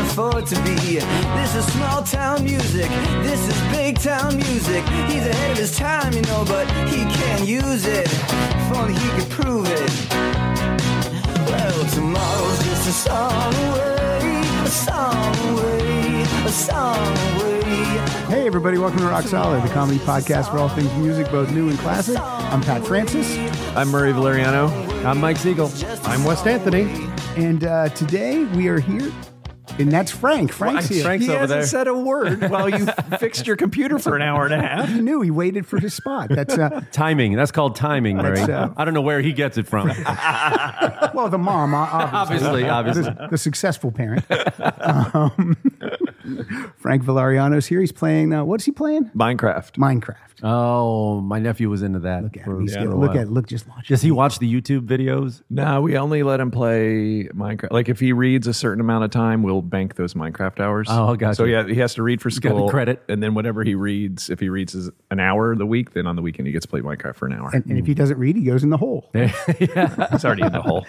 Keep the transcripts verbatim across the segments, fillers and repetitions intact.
afford to be. This is small town music, this is big town music. He's ahead of his time, you know, but he can't use it. If only he could prove it. Well, tomorrow's just a song away, a song away, a song away. Hey everybody, welcome to Rock Solid, the comedy podcast for all things music, both new and classic. I'm Pat Francis. I'm Murray Valeriano. I'm Mike Siegel. I'm West Anthony. And uh, today we are here, and that's Frank. Frank's here. Frank's he over hasn't there. said a word while you fixed your computer for an hour and a half. He knew, he waited for his spot. That's, uh, Timing. That's called timing, Murray. uh, I don't know where he gets it from. well, the mom, obviously. obviously, obviously. The, the successful parent. Um, Frank Valeriano's here. He's playing, uh, what's he playing? Minecraft. Minecraft. Oh, my nephew was into that. Look at for him. He's a good. while. Look at Look, just watch Does it. he watch the YouTube videos? No, we only let him play Minecraft. Like if he reads a certain amount of time, we'll bank those Minecraft hours. Oh, gotcha. So yeah, he has to read for got the school. credit. And then whatever he reads, if he reads is an hour the week, then on the weekend he gets to play Minecraft for an hour. And, and if he doesn't read, he goes in the hole. He's already in the hole.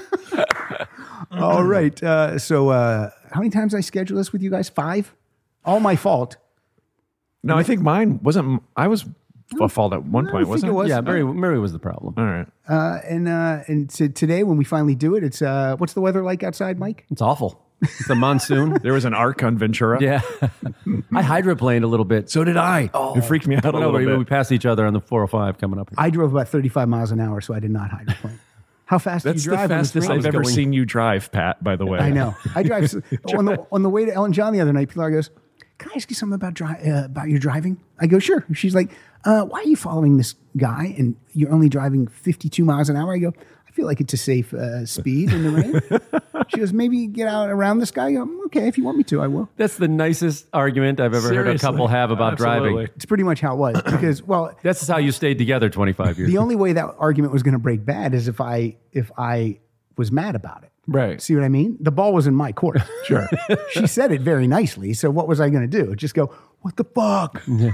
All right. Uh, so uh, how many times I schedule this with you guys? Five? All my fault. No, I think mine wasn't. I was a fault at one No, I point, think wasn't it it? was. Yeah, Murray, Murray was the problem. All right. Uh, and uh, and t- today, when we finally do it, it's uh, what's the weather like outside, Mike? It's awful. It's a monsoon. There was an arc on Ventura. Yeah. I hydroplaned a little bit. So did I. It freaked me out a No, little we, bit. we passed each other on the four oh five coming up. I drove about thirty-five miles an hour, so I did not hydroplane. How fast That's do the you drive? on fastest freeway? I've ever going- seen you drive, Pat, by the way. I know. I drive s- on the on the way to Ellen John the other night. Pilar goes, "Can I ask you something about dri- uh, about your driving?" I go, "Sure." She's like, uh, "Why are you following this guy and you're only driving fifty-two miles an hour?" I go, "I feel like it's a safe uh, speed in the rain." She goes, "Maybe get out around this guy." I go, "Okay, if you want me to, I will." That's the nicest argument I've ever heard a Seriously. couple have about Absolutely. driving. It's pretty much how it was because, well, That's how you stayed together twenty-five years. the only way that argument was going to break bad is if I if I was mad about it. Right. See what I mean? The ball was in my court. Sure. She said it very nicely. So what was I going to do? Just go, "What the fuck?" You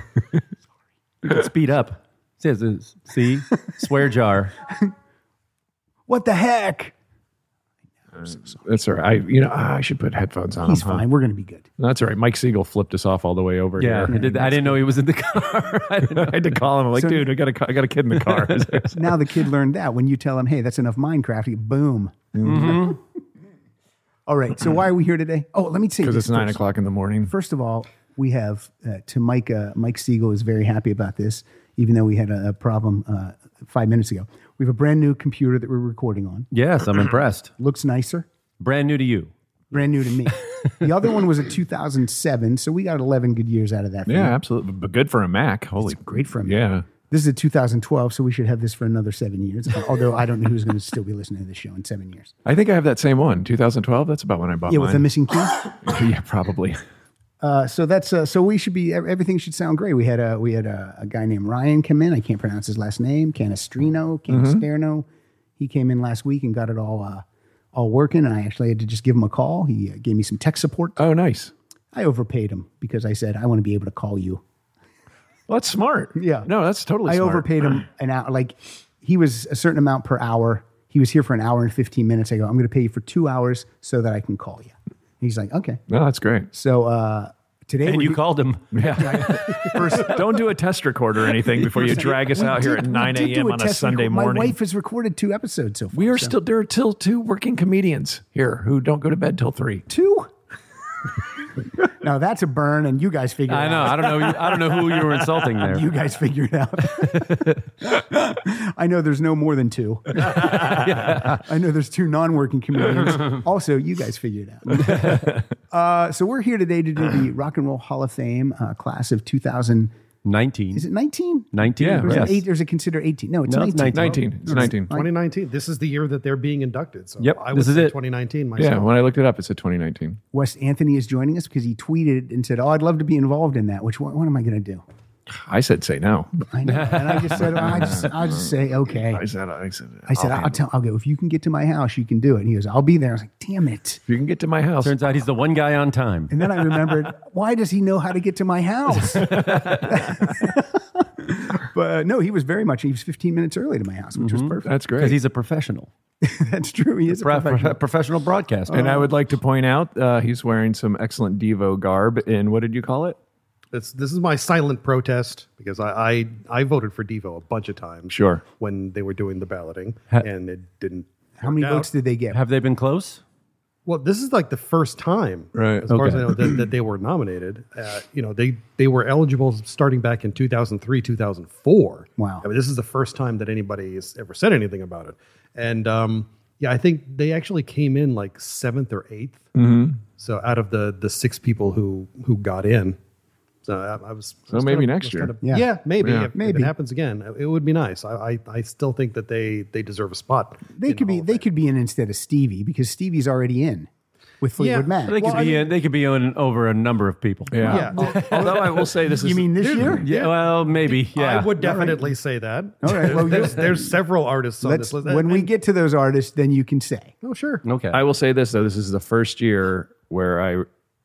can speed up. It says, uh, see, swear jar. What the heck? That's all right. I, you know, I should put headphones on. He's him, huh? fine. We're going to be good. That's all right. Mike Siegel flipped us off all the way over Yeah, here. I, did, I didn't know he was in the car. I didn't know. I had to call him. I'm like, So- dude, I got a, I got a kid in the car. Now the kid learned that when you tell him, "Hey, that's enough Minecraft," he, boom. Mm-hmm. All right. So why are we here today? Oh, let me say Because this it's nine first. o'clock in the morning. First of all, we have uh, to Mike. Uh, Mike Siegel is very happy about this, even though we had a, a problem uh, five minutes ago. We have a brand new computer that we're recording on. Yes, I'm impressed. Looks nicer. Brand new to you. Brand new to me. The other one was a two thousand seven, so we got eleven good years out of that. Yeah, thing. absolutely. But good for a Mac. Holy, Great for me. yeah. This is a two thousand twelve, so we should have this for another seven years. Although I don't know who's going to still be listening to this show in seven years. I think I have that same one. twenty twelve. That's about when I bought Yeah, with the mine. missing key. Yeah, probably. Uh, so that's uh, so we should be. Everything should sound great. We had a we had a, a guy named Ryan come in. I can't pronounce his last name. Canestrino, Canesterno. He came in last week and got it all uh, all working. And I actually had to just give him a call. He uh, gave me some tech support. Oh, nice. I overpaid him because I said I want to be able to call you. Well, that's smart. Yeah. No, that's totally I smart. overpaid him an hour. Like he was a certain amount per hour. He was here for an hour and fifteen minutes. I go, I'm going to pay you for two hours so that I can call you. He's like, okay. No, that's great. So uh, today, And we're you do- called him. Yeah. First, don't do a test record or anything before you drag us we out here did- at we nine did do a.m. on a test Sunday record. morning. My wife has recorded two episodes so far. We are so- still there are till two working comedians here who don't go to bed till three. two. Now that's a burn, and you guys figure it I know. out. I don't know. I don't know who you were insulting there. You guys figure it out. I know there's no more than two. I know there's two non-working comedians. Also, you guys figure it out. uh, so we're here today to do the Rock and Roll Hall of Fame uh, class of two thousand. nineteen. Is it nineteen? nineteen? Yeah, Or is, yes. it eight, or is it considered eighteen? No, it's No, it's nineteen. nineteen. It's nineteen. twenty nineteen. This is the year that they're being inducted. So Yep, I would this is say it. twenty nineteen myself. Yeah, when I looked it up, it said twenty nineteen. Wes Anthony is joining us because he tweeted and said, "Oh, I'd love to be involved in that." Which what, what am I going to do? I said say no. I know, and I just said, well, I just, I'll just say okay. I said, I said, I said, I'll, tell. I'll go if you can get to my house, you can do it. And he goes, I'll be there. I was like, damn it. if you can get to my house. Turns out he's the one guy on time. And then I remembered, why does he know how to get to my house? But uh, no, he was very much. He was fifteen minutes early to my house, which was perfect. That's Because great. he's a professional. That's true. He is a Pro- professional. professional broadcaster. and I would like to point out uh, he's wearing some excellent Devo garb in, what did you call it? It's, this is my silent protest because I, I I voted for Devo a bunch of times. Sure. When they were doing the balloting, Ha- and it didn't. How many work out. votes did they get? Have they been close? Well, this is like the first time, Right. as far as I Okay. know, that, that they were nominated. Uh, you know, they they were eligible starting back in two thousand three, two thousand four. Wow. I mean, this is the first time that anybody has ever said anything about it. And um, yeah, I think they actually came in like seventh or eighth. Mm-hmm. So out of the the six people who who got in. So I, I was. So I was maybe kind of- next was year. kind of- Yeah. yeah. maybe. Yeah. If, Maybe. if it happens again, it would be nice. I I, I still think that they they deserve a spot. They in could the be. Hall of They Fame. could be in instead of Stevie because Stevie's already in with Fleetwood Yeah. Mac. They could Well, be I in, they could be on over a number of people. Yeah. Yeah. Although I will say this is. You mean this year? Yeah, well, maybe. Yeah. I would definitely say that. All right, well, there's, there's several artists on Let's, this list. when we And- get to those artists, then you can say. oh sure, Okay. I will say this though. This is the first year where I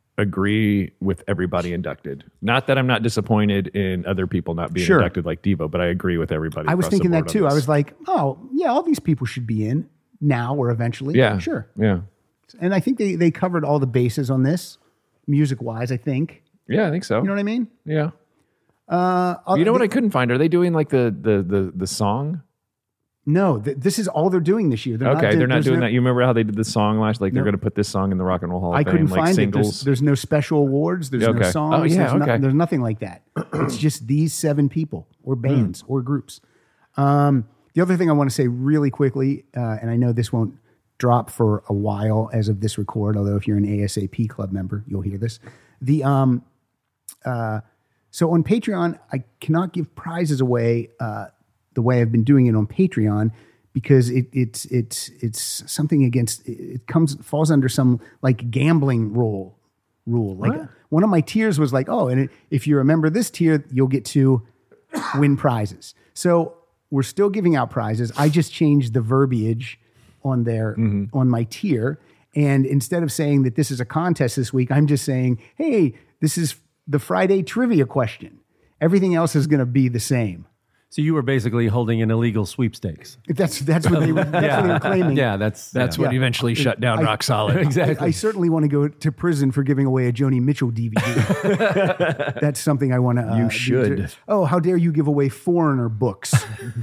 agree with everybody inducted. Not that I'm not disappointed in other people not being Sure. inducted like Devo, but I agree with everybody. I was across the thinking that board on too. I this. was like, oh yeah, all these people should be in now or eventually. yeah, sure. yeah, And I think they they covered all the bases on this, music wise. I think yeah. I think so. you know what I mean. yeah. Uh, You know what I couldn't find? Are they doing like the the the the song? No, th- this is all they're doing this year. They're Okay, they're not there's doing no- that. You remember how they did the song last? Like they're No. going to put this song in the Rock and Roll Hall of I Fame, couldn't like find it. singles. There's, there's no special awards. There's Okay. no songs. Oh, yeah, there's, no- okay. there's nothing like that. It's just these seven people or bands or groups. Um, the other thing I want to say really quickly, uh, and I know this won't drop for a while as of this record, although if you're an A S A P club member, you'll hear this. The um, uh, so on Patreon, I cannot give prizes away uh, the way I've been doing it on Patreon because it, it's it's it's something against it comes falls under some like gambling rule rule. Like What? one of my tiers was like, oh, and it, if you remember this tier, you'll get to win prizes. So we're still giving out prizes. I just changed the verbiage on their on my tier, and instead of saying that this is a contest this week, I'm just saying, hey, this is the Friday trivia question. Everything else is going to be the same. So you were basically holding an illegal sweepstakes. That's that's what they were, that's what they were claiming. Yeah, that's That's yeah. what eventually shut down I- Rock Solid. exactly. I, I certainly want to go to prison for giving away a Joni Mitchell D V D. That's something I want to. Uh, You do should. to- oh, how dare you give away Foreigner books?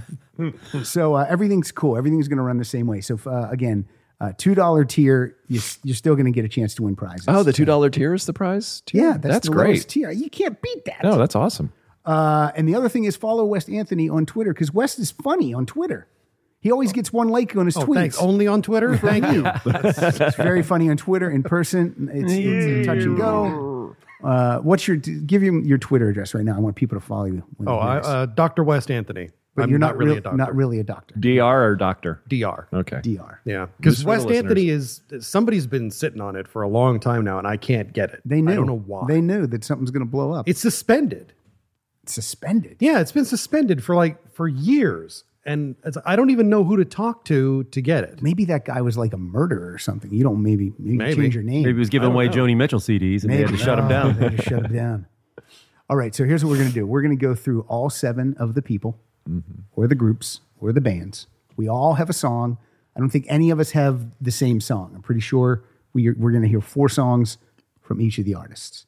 So uh, everything's cool. Everything's going to run the same way. So uh, again, uh, two dollar tier, you, you're still going to get a chance to win prizes. Oh, the two dollar tier is the prize. Tier? yeah, that's, that's the great. lowest tier. You can't beat that. No, that's awesome. Uh, and the other thing is follow West Anthony on Twitter because West is funny on Twitter. He always gets one like on his oh, tweets. thanks. Only on Twitter. Thank you. It's very funny on Twitter in person. It's, it's touch and go. Uh, what's your give him your Twitter address right now? I want people to follow you. when Oh, they hear I, this. uh, Doctor West Anthony. but I'm you're not, really real- a doctor. not really a doctor. D R or Doctor? D R. Okay. D R. Yeah, because Just for West the Anthony is somebody's been sitting on it for a long time now, and I can't get it. They knew. I don't know why. They knew that something's going to blow up. It's suspended. It's suspended. Yeah, it's been suspended for like for years, and it's, I don't even know who to talk to to get it. Maybe that guy was like a murderer or something. You don't maybe maybe, Maybe. change your name. Maybe he was giving away Joni Mitchell C Ds and they had to shut him Oh, down. They just shut him down. All right, so here's what we're going to do. We're going to go through all seven of the people, or the groups, or the bands. We all have a song. I don't think any of us have the same song. I'm pretty sure we are, we're going to hear four songs from each of the artists.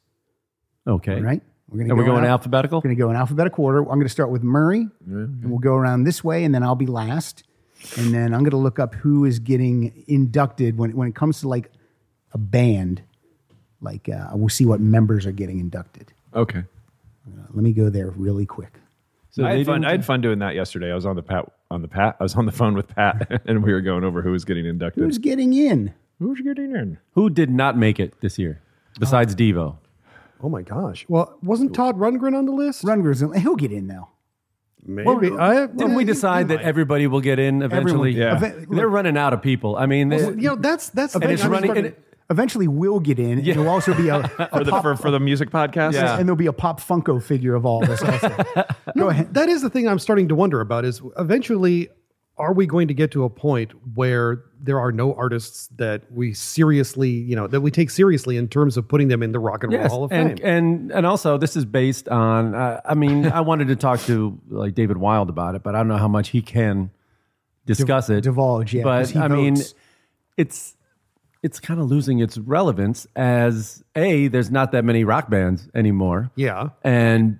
Okay. All right? We're going And we're going alphabetical? We're going to go in alphabetical order. I'm going to start with Murray, and we'll go around this way, and then I'll be last. And then I'm going to look up who is getting inducted when, when it comes to like a band. Like uh, we'll see what members are getting inducted. Okay. Uh, let me go there really quick. So I they had fun. didn't- I had fun doing that yesterday. I was on the Pat on the Pat. I was on the phone with Pat, and we were going over who was getting inducted. Who's getting in? Who's getting in? Who did not make it this year besides Devo? Oh my gosh! Well, wasn't Todd Rundgren on the list? Rundgren's in. He'll get in though. Maybe. I, Didn't we decide that everybody will get in eventually? Everyone- Yeah. Eve- They're running out of people. I mean, they- Well, you know, that's that's the and thing. it's I'm running. starting- and it- Eventually, we'll get in. And there'll also be a, a For the pop, for, for the music podcast. Yeah. and there'll be a Pop Funko figure of all this. Also, go ahead. That is the thing I'm starting to wonder about. Is eventually, are we going to get to a point where there are no artists that we seriously, you know, that we take seriously in terms of putting them in the Rock and Roll Yes, Hall of and, Fame? and and also this is based on. Uh, I mean, I wanted to talk to like David Wild about it, but I don't know how much he can discuss it, divulge, yeah, 'cause But he I mean, votes. it's it's kind of losing its relevance as a there's not that many rock bands anymore, Yeah. and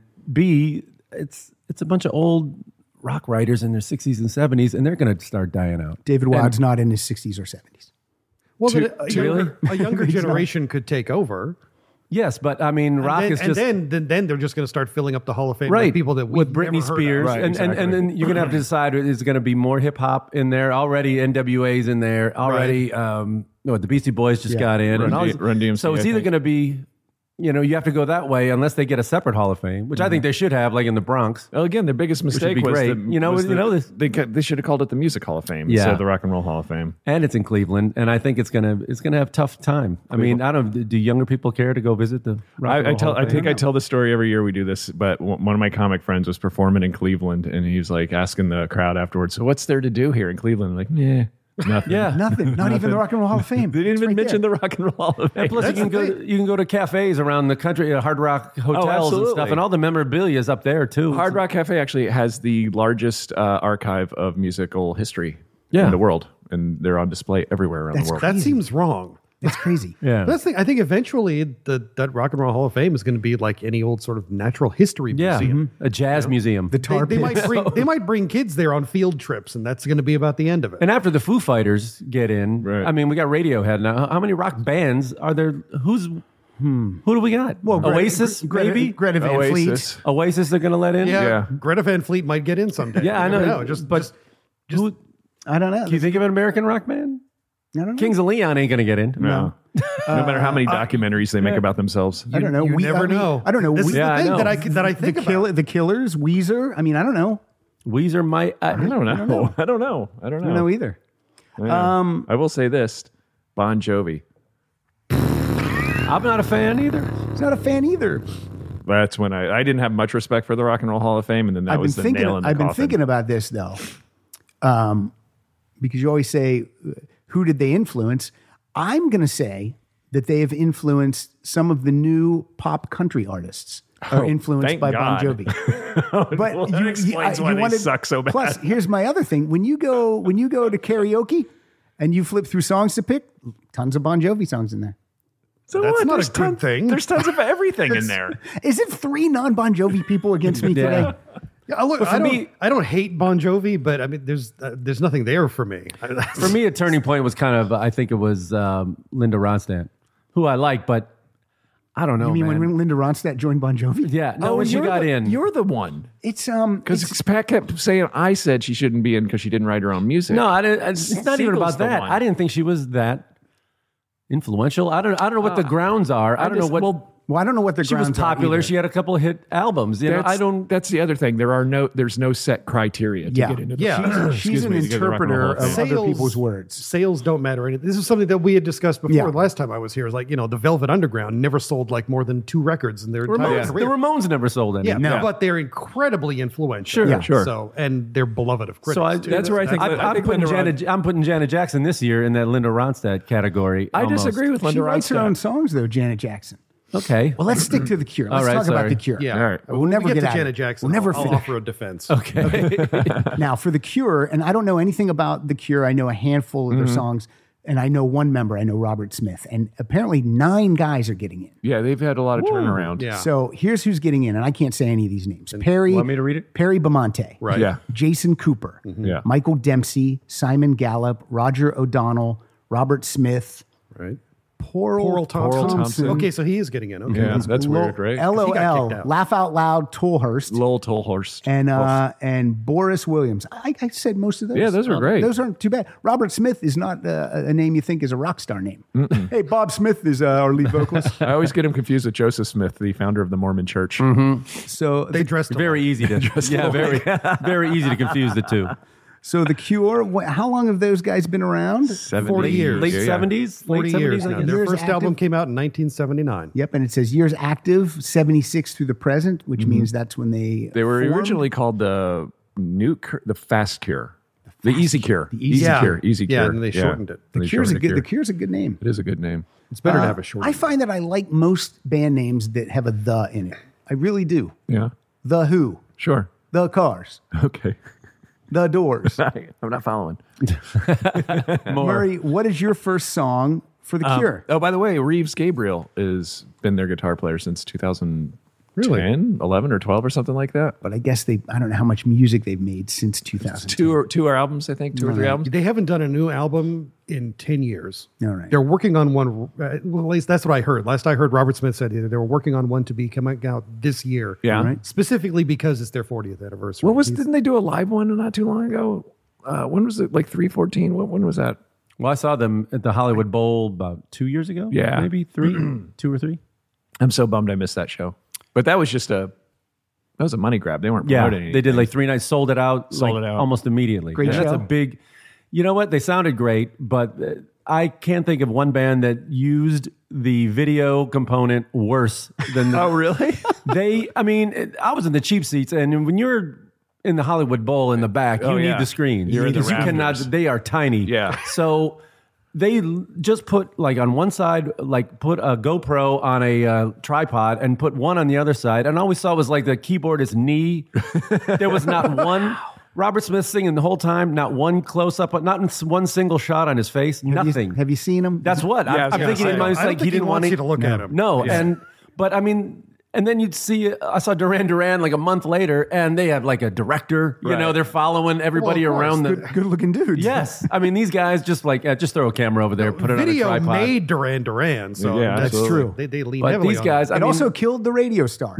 b it's it's a bunch of old rock writers in their sixties and seventies, and they're going to start dying out. David Wild's not in his sixties or seventies. Well, To- but a, to- younger, a younger generation could take over. Yes, but I mean, rock and is then, just and then, then, then they're just going to start filling up the Hall of Fame right with people that we with Britney never heard of. Spears, Right, and, and and exactly. then you're gonna have to decide is going to be more hip hop in there already. N W A's in there already. Um, no, the Beastie Boys just Yeah. got in, Run and all D- these- Run D M C, so it's I either think. going to be, you know, you have to go that way unless they get a separate Hall of Fame, which I think they should have, like in the Bronx. Well, again, their biggest mistake be was great. the, You know, was you the- know this- they ca- they should have called it the Music Hall of Fame Yeah. instead of the Rock and Roll Hall of Fame. And it's in Cleveland, and I think it's gonna it's gonna have tough time. I mean, I don't. Do younger people care to go visit the? Rock and I, I Roll tell. Hall I of think Fame? I tell the story every year we do this. But w- one of my comic friends was performing in Cleveland, and he was like asking the crowd afterwards, "So what's there to do here in Cleveland?" I'm like, yeah, nothing. Yeah. Nothing. Not even the Rock and Roll Hall of Fame. They didn't It's even right mention there. the Rock and Roll Hall of Fame. Plus, you That's can the go. thing. You can go to cafes around the country, uh, Hard Rock hotels and absolutely. stuff, and all the memorabilia is up there too. Hard Rock Cafe actually has the largest uh, archive of musical history Yeah. in the world, and they're on display everywhere around That's the world. That Crazy. seems wrong. It's crazy. Yeah. That's the thing. I think eventually the, that Rock and Roll Hall of Fame is going to be like any old sort of natural history Yeah, museum. a jazz museum. The They, tar they pits. might bring they might bring kids there on field trips, and that's going to be about the end of it. and after the Foo Fighters get in, Right. I mean, we got Radiohead now. How many rock bands are there? Who's hmm, who do we got? Well, Greta- Oasis, Greta, maybe. Greta Van Fleet. Oasis. Oasis, they're going to let in. yeah, Yeah. Greta Van Fleet might get in someday. Yeah, I You never know. Just but just, just who, I don't know. do you think of an American rock band? I don't know. Kings of Leon ain't going to get in. No, no matter how many documentaries they make about themselves. I don't know. you We- never I mean, know. I don't know. This We- is Yeah, I the thing know. that I that I think the, about. kill, the Killers, Weezer. I mean, I don't know. Weezer might. I, I don't know. I don't know. I don't know. I don't know either. Yeah. Um, I will say this: Bon Jovi. I'm not a fan either. He's not a fan either. That's when I, I didn't have much respect for the Rock and Roll Hall of Fame, and then that I've been was the thinking. nail in the I've been coffin. thinking about this though, um, because you always say, uh, "Who did they influence?" I'm going to say that they have influenced some of the new pop country artists. Are Oh, influenced thank by God. Bon Jovi. But Well, that explains I- why they wanted- suck so bad. Plus, here's my other thing: when you go when you go to karaoke and you flip through songs to pick, tons of Bon Jovi songs in there. So That's what? not a There's good ton- thing. There's tons of everything in there. Is it three non Bon Jovi people against me Yeah. today? Yeah, I look, But for I don't, me- I don't hate Bon Jovi, but I mean, there's uh, there's nothing there for me. For me, a turning point was kind of, I think it was um, Linda Ronstadt, who I like, but I don't know. You mean man. when Linda Ronstadt joined Bon Jovi? Yeah, no, when she you're got the, in. You're the one. It's um Because it's- Pat kept saying I said she shouldn't be in because she didn't write her own music. No, I didn't. It's not even Siegel's about the that. one. I didn't think she was that influential. I don't. I don't know what the grounds are. I, don't just- know what. well, well, I don't know what the she was grounds are popular. either. She had a couple of hit albums. You know, That's, I don't. That's the other thing. There are no. There's no set criteria to Yeah. get into. The Yeah. She's Excuse an me, to get the Rock and Roll interpreter Hall of of Fame. other people's words. Sales don't matter. And this is something that we had discussed before Yeah. the last time I was here. Is like, you know, the Velvet Underground never sold like more than two records in their entire Ramones, career. the Ramones never sold any. yeah, No. but they're incredibly influential. Sure, Yeah. sure. So, and they're beloved of critics. So I, too. That's where I think- I, I I'm think putting Linda Ron- Janet. I'm putting Janet Jackson this year in that Linda Ronstadt category. I almost. disagree with She Linda writes her own Ronstadt. songs though, Janet Jackson. Okay. Well, let's stick to the Cure. Let's All right, talk about sorry. the Cure. Yeah. All right. We'll When never we get, get to out of Janet it. Jackson. We'll never I'll, I'll finish. offer a defense. Okay. Now for the Cure, and I don't know anything about the Cure. I know a handful of their Mm-hmm. songs, and I know one member. I know Robert Smith, and apparently nine guys are getting in. Yeah, they've had a lot of turnaround. Yeah. So here's who's getting in, and I can't say any of these names. Perry, want me to read it? Perry Bamonte, Right. Yeah. Jason Cooper, Yeah. Michael Dempsey, Simon Gallup, Roger O'Donnell, Robert Smith, Right. Porl, Oral Thompson. Thompson. Okay, so he is getting in. Okay. Yeah, that's Lo- weird, right? L O He got L, kicked out. Laugh Out Loud, Tolhurst, Lowell Tolhurst. and uh, and Boris Williams. I, I said most of those. Yeah, those were Uh, great. Those aren't too bad. Robert Smith is not uh, a name you think is a rock star name. Hey, Bob Smith is uh, our lead vocalist. I always get him confused with Joseph Smith, the founder of the Mormon Church. So They dressed Very easy to. yeah, very, very easy to confuse the two. So the Cure, wh- how long have those guys been around? seventy forty years. Late Yeah, yeah. seventies, forty late years seventies. now. I guess. Their Years first active? album came out in nineteen seventy-nine. Yep, and it says years active, seventy-six through the present, which means that's when they They were formed. originally called the New Cur- the Fast Cure. The Easy Cure. The Easy yeah. Cure. Easy Yeah, Cure. and they shortened it. The They Cure's a shortened good. The Cure. Cure's a good name. It is a good name. It's better Uh, to have a short. I find that I like most band names that have a "the" in it. I really do. Yeah. The Who, Sure. The Cars, Okay. The Doors. I'm not following. Murray, what is your first song for The Cure? Oh, by the way, Reeves Gabriel has been their guitar player since two thousand ten, Really? eleven or twelve or something like that. But I guess they. I don't know how much music they've made since two thousand. Two or two or albums, I think, two or three albums. They haven't done a new album in ten years. All right. They're working on one. Uh, well, at least that's what I heard. Last I heard, Robert Smith said they were working on one to be coming out this year. Yeah. All right. Specifically because it's their fortieth anniversary. What was? He's- Didn't they do a live one not too long ago? Uh, when was it? Like three fourteen. What? When was that? Well, I saw them at the Hollywood Bowl about two years ago. Yeah. maybe three, two or three. I'm so bummed I missed that show. But that was just a that was a money grab. They weren't Yeah, promoting anything. they did like three nights, sold it out, Sold like, it out. almost immediately. Great That's show. a big. You know what? They sounded great, but uh, I can't think of one band that used the video component worse than. The, Oh, really? They, I mean, it, I was in the cheap seats, and when you're in the Hollywood Bowl in the back, you Oh, need yeah. the screens. You're in the Because you cannot. rafters. They are tiny. Yeah. So they l- just put like on one side, like put a GoPro on a uh, tripod, and put one on the other side, and all we saw was like the keyboardist's knee. There was not one. Robert Smith singing the whole time, not one close up, not one single shot on his face, Have you- nothing. Have you seen them? That's what Yeah, I I'm, was I'm gonna thinking. say. In my mind, I don't like think he didn't want you to look at him. No, Yeah. and but I mean, and then you'd see. I saw Duran Duran like a month later, and they have like a director. You Right. know, they're following everybody Well, of course. around the. good, good looking dudes. Yes, I mean these guys just like uh, just throw a camera over there, put it Video on a tripod. made Duran Duran, so Yeah, that's absolutely. true. They, they lean But heavily these on guys, that. I It mean, also killed the radio star.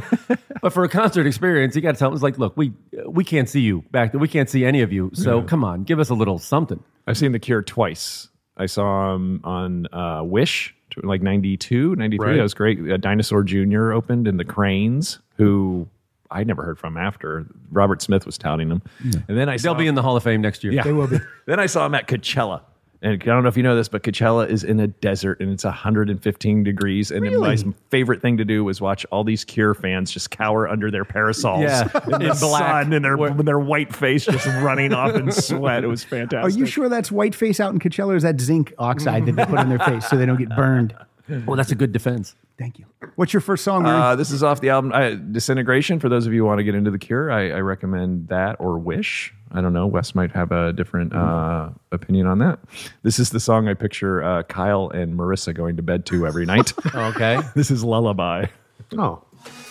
but for a concert experience, you got to tell them it's like, look, we we can't see you back there, we can't see any of you, so come on, give us a little something. I've seen The Cure twice. I saw him on uh, Wish, like ninety-two, ninety-three. Right. That was great. Uh, Dinosaur Junior opened, and the Cranes, who I never heard from after. Robert Smith was touting them. And then I saw They'll be in the Hall of Fame next year. Yeah. They will be. Then I saw him at Coachella. And I don't know if you know this, but Coachella is in a desert and it's one hundred fifteen degrees. And then my favorite thing to do was watch all these Cure fans just cower under their parasols Yeah, in the in black. sun and their, Where- with their white face just running off in sweat. It was Are fantastic. you sure that's white face out in Coachella, or is that zinc oxide that they put on their face so they don't get burned? Well, that's a good defense. Thank you. What's your first song, Murray? Uh, this is off the album uh, Disintegration. For those of you who want to get into The Cure, I, I recommend that or Wish. I don't know. Wes might have a different uh, opinion on that. This is the song I picture uh, Kyle and Marissa going to bed to every night. Okay. This is Lullaby. Oh,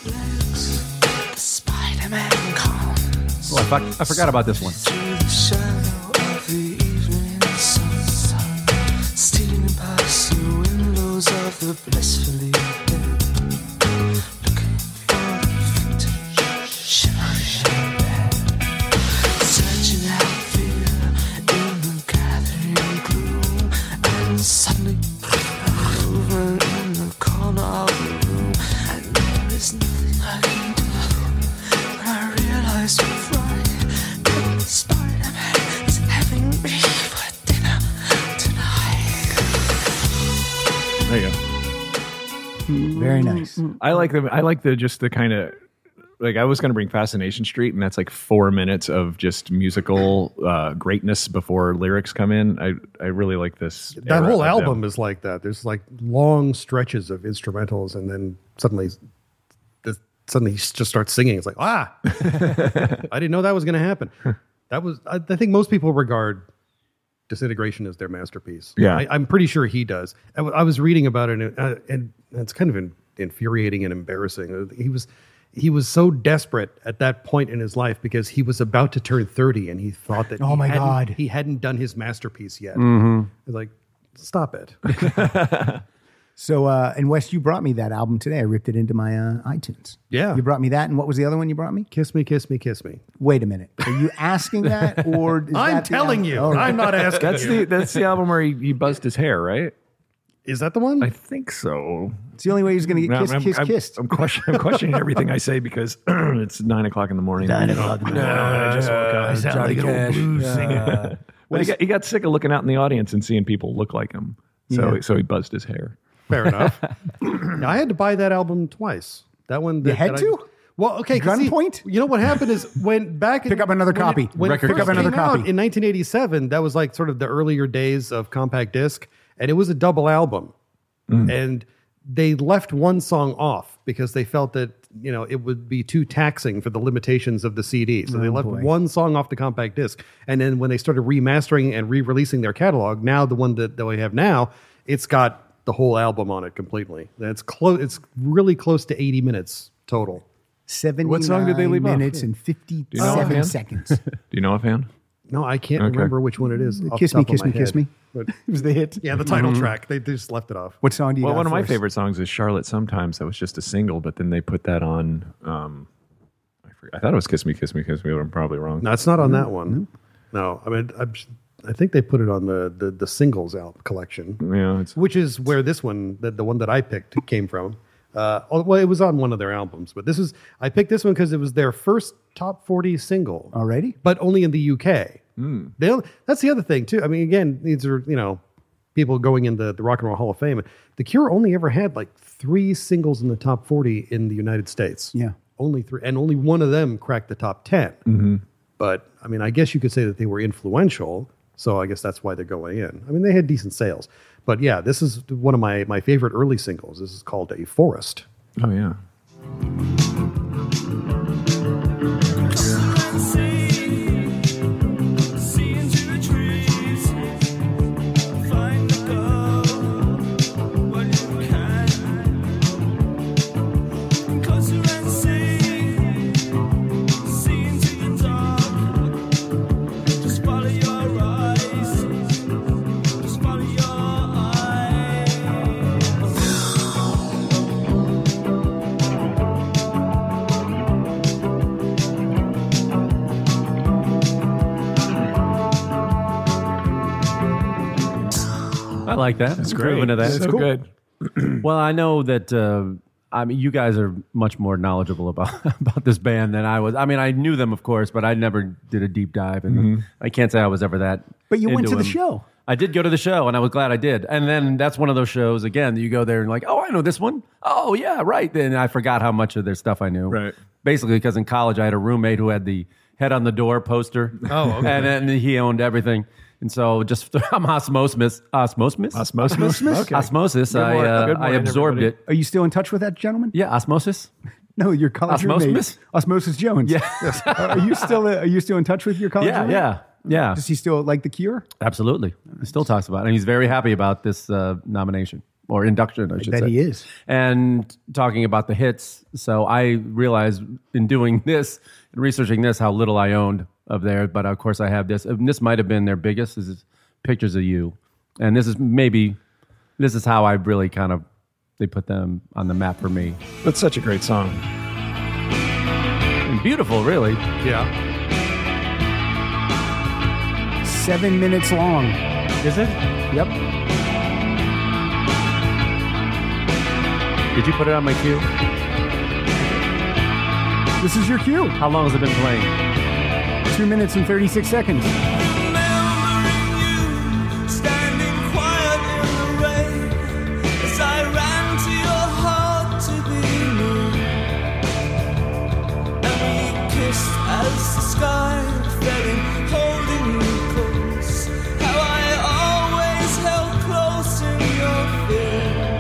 Spider-Man comes Oh, I, fuck, I forgot about this one. to the shadow of the evening sun, stealing past the windows of the blissfully dead, looking for the vintage shimmering bed, searching out fear in the gathering gloom, and suddenly over in the corner of the room, and there is nothing I can do. I realize with right that Spider-Man is having me for dinner tonight. There you go. Very nice. I like the I like the just the kind of like I was going to bring Fascination Street, and that's like four minutes of just musical uh, greatness before lyrics come in. I I really like this. that era whole of album them. is like that. There's like long stretches of instrumentals, and then suddenly, this, suddenly he just starts singing. It's like, ah, I didn't know that was going to happen. That was. I, I think most people regard Disintegration as their masterpiece. Yeah. I, I'm pretty sure he does. I, w- I was reading about it, and, uh, and it's kind of in, infuriating and embarrassing. He was. He was so desperate at that point in his life because he was about to turn thirty, and he thought that Oh he my hadn't- God. he hadn't done his masterpiece yet. Mm-hmm. It's like, stop it. So, uh, and Wes, you brought me that album today. I ripped it into my uh, iTunes. Yeah. You brought me that, and what was the other one you brought me? Kiss me, kiss me, kiss me. Wait a minute. Are you asking that, or is I'm that the telling album? you. Oh, I'm not asking That's you. the that's the album where he, he buzzed his hair, right? Is that the one? I think so. It's the only way he's going to get No, kissed, I'm, kissed, I'm, kissed. I'm, question, I'm questioning everything I say because it's nine o'clock in the morning. Nine o'clock. No, I just woke up. I sound like an old blues singer. But he got, he got sick of looking out in the audience and seeing people look like him, so Yeah. so he buzzed his hair. Fair enough. I had to buy that album twice. That one. That, You had that I- to? Well, okay. 'cause see, Gunpoint? You know what happened is when back in, Pick up another when copy. It, when Record it first Pick up another came out copy. in nineteen eighty-seven, that was like sort of the earlier days of compact disc, and it was a double album, Mm. and they left one song off because they felt that you know it would be too taxing for the limitations of the C D. So they Oh, left boy. one song off the compact disc, and then when they started remastering and re-releasing their catalog, now the one that, that we have now, it's got the whole album on it completely. It's close. It's really close to eighty minutes total. seventy-nine What song did they leave off? minutes and you know fifty-seven offhand? seconds. Do you know offhand? No, I can't Okay. remember which one it is. off Kiss the me, top of kiss my me, kiss head. me. But It was the hit. yeah, the title track. They, they just left it off. What song do you Well, got one of for my us? favorite songs is Charlotte Sometimes. That was just a single, but then they put that on. Um, I, forget, I thought it was Kiss Me, Kiss Me, Kiss Me, but I'm probably wrong. No, it's not on that one. No, I mean, I'm, I think they put it on the the, the singles album collection, Yeah, it's, which is where this one, the, the one that I picked, came from. Uh, oh, well, it was on one of their albums, but this is I picked this one because it was their first top forty single Already? but only in the U K. Hmm. They that's the other thing too. I mean, again, these are you know people going in the, the Rock and Roll Hall of Fame. The Cure only ever had like three singles in the top forty in the United States. Yeah. Only three, and only one of them cracked the top ten. Mm-hmm. But I mean, I guess you could say that they were influential. So I guess that's why they're going in. I mean, they had decent sales. But yeah, this is one of my, my favorite early singles. This is called A Forest. oh yeah. I like that. That's Great. To that. So good. Well, I know that uh, I mean you guys are much more knowledgeable about about this band than I was. I mean, I knew them, of course, but I never did a deep dive, and I can't say I was ever that. But you went into to the them. show. I did go to the show, and I was glad I did. And then that's one of those shows again that you go there and like, oh, I know this one. Oh, yeah, right. Then I forgot how much of their stuff I knew. Right. Basically, because in college I had a roommate who had the head on the door poster. Oh, okay. and then he owned everything. And so just I'm osmosis, osmosis, Osmosis. Okay. osmosis. Good I morning- uh, good I morning, absorbed everybody. it. Are you still in touch with that gentleman? Yeah, osmosis. No, your college Osmosis? roommate. Osmosis Jones. Yeah. are you still uh, Are you still in touch with your college Yeah, roommate? yeah, yeah. Does he still like The Cure? Absolutely. He still talks about it. And he's very happy about this uh, nomination or induction, I should bet say. he is. And talking about the hits. So I realized in doing this and researching this how little I owned of theirs. But of course, I have this. And this might have been their biggest. This is Pictures of You. And this is maybe, this is how I really kind of, they put them on the map for me. That's such a great song. And beautiful, really. Yeah. Seven minutes long. Is it? Yep. Did you put it on my queue? This is your cue. How long has it been playing? Two minutes and thirty-six seconds. Standing quiet in the rain as I ran to your heart to be near, and we kissed as the sky fell in, holding you close. How I always held close in your fear,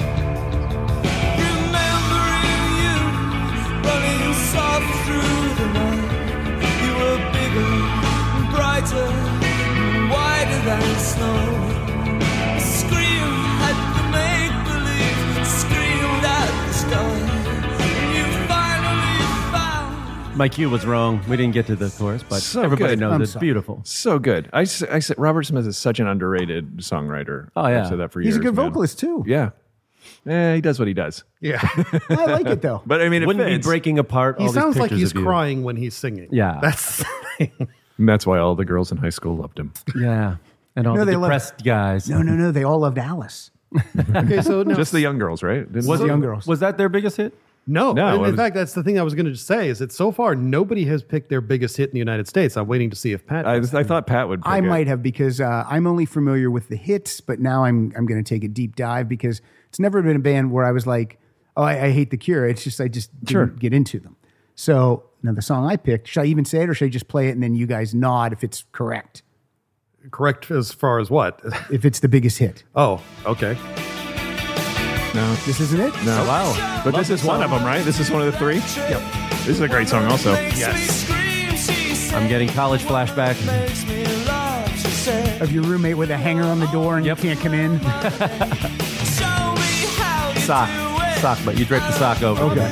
remembering you running soft through the night. You were bigger, brighter, wider than snow. Scream at the make-believe, screamed at the sky. You finally found. My cue was wrong. We didn't get to the chorus, but So everybody good. knows I'm it's sorry. beautiful. So good. I, s- I said Robert Smith is such an underrated songwriter. Oh, yeah. I've said that for He's years. a good man. vocalist too. Yeah. Eh, he does what he does. Yeah. I like it though. But I mean, it Wouldn't fits. be breaking apart. He all sounds these like pictures he's of you. crying when he's singing. Yeah. That's And that's why all the girls in high school loved him. Yeah, and all No, the they love- depressed guys. No, no, no. They all loved Alice. okay. So no, Just the young girls, right? Didn't Was it? the young girls. Was that their biggest hit? no, No, In, it in was- fact, that's the thing I was going to say is that so far nobody has picked their biggest hit in the United States. I'm waiting to see if Pat. I, does. I thought Pat would. Pick I it. might have because uh, I'm only familiar with the hits, but now I'm I'm going to take a deep dive because it's never been a band where I was like, oh, I, I hate The Cure. It's just I just didn't Sure. get into them. So now the song I picked, should I even say it or should I just play it and then you guys nod if it's correct? Correct as far as what? If it's the biggest hit. Oh, okay. No. This isn't it? No. Oh, wow. But this is one of them, right? This is one of the three? Yep. This is a great song also. Yes. I'm getting college flashback. Of your roommate with a hanger on the door and Yep. you can't come in. Sock. Sock, but you drape the sock over. Okay.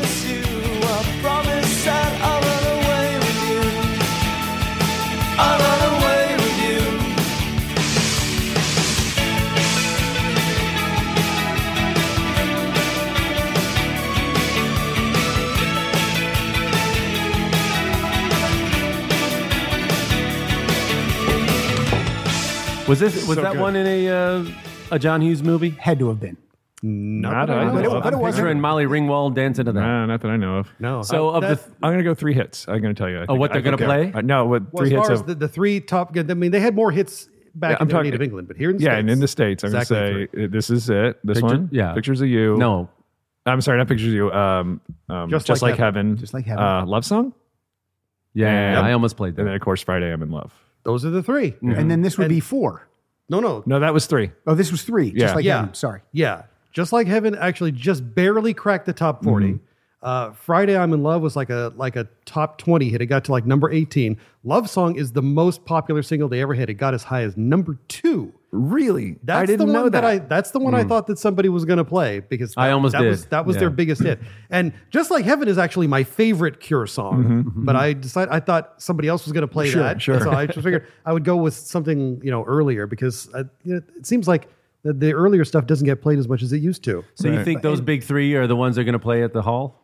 Was this was So that good. one in a uh, a John Hughes movie? Had to have been. Not that I I know But it, know of. but it I'm wasn't. picturing Molly Ringwald dancing to that. Nah, not that I know of. No. So I- of the that- th- I'm going to go three hits. I'm going to tell you. I Oh, think- what they're I think gonna they're- play? Uh, no, what well, three as hits far as of. the, the three top, I mean, they had more hits back Yeah, in I'm their talking- native England, but here in the yeah, States. and in the States, I'm going to exactly say three. uh, this is it. This Picture- one? yeah. Pictures of You. No. I'm sorry, not Pictures of You. Um, um, Just Just, Like Like, Heaven. Heaven. Just Like Heaven. Uh, Love Song? Yeah, Yep. I almost played And then, that. of course, Friday I'm in Love. Those are the three. And then this would be four. No, no. No, that was three. Oh, this was three. Just Yeah. like Yeah. Heaven. Sorry. Yeah. Just Like Heaven actually just barely cracked the top forty. Uh, Friday I'm in Love was like a like a top twenty hit. It got to like number eighteen. Love Song is the most popular single they ever hit. It got as high as number two. Really? That's I didn't the know one that. I that's the one I thought that somebody was going to play because I that- almost that did. was that was their Yeah. biggest hit. And Just Like Heaven is actually my favorite Cure song. But I decided I thought somebody else was going to play Sure, that. sure. So I just figured I would go with something, you know, earlier because I, you know, it seems like the, the earlier stuff doesn't get played as much as it used to. So you think those big three are the ones that are going to play at the hall?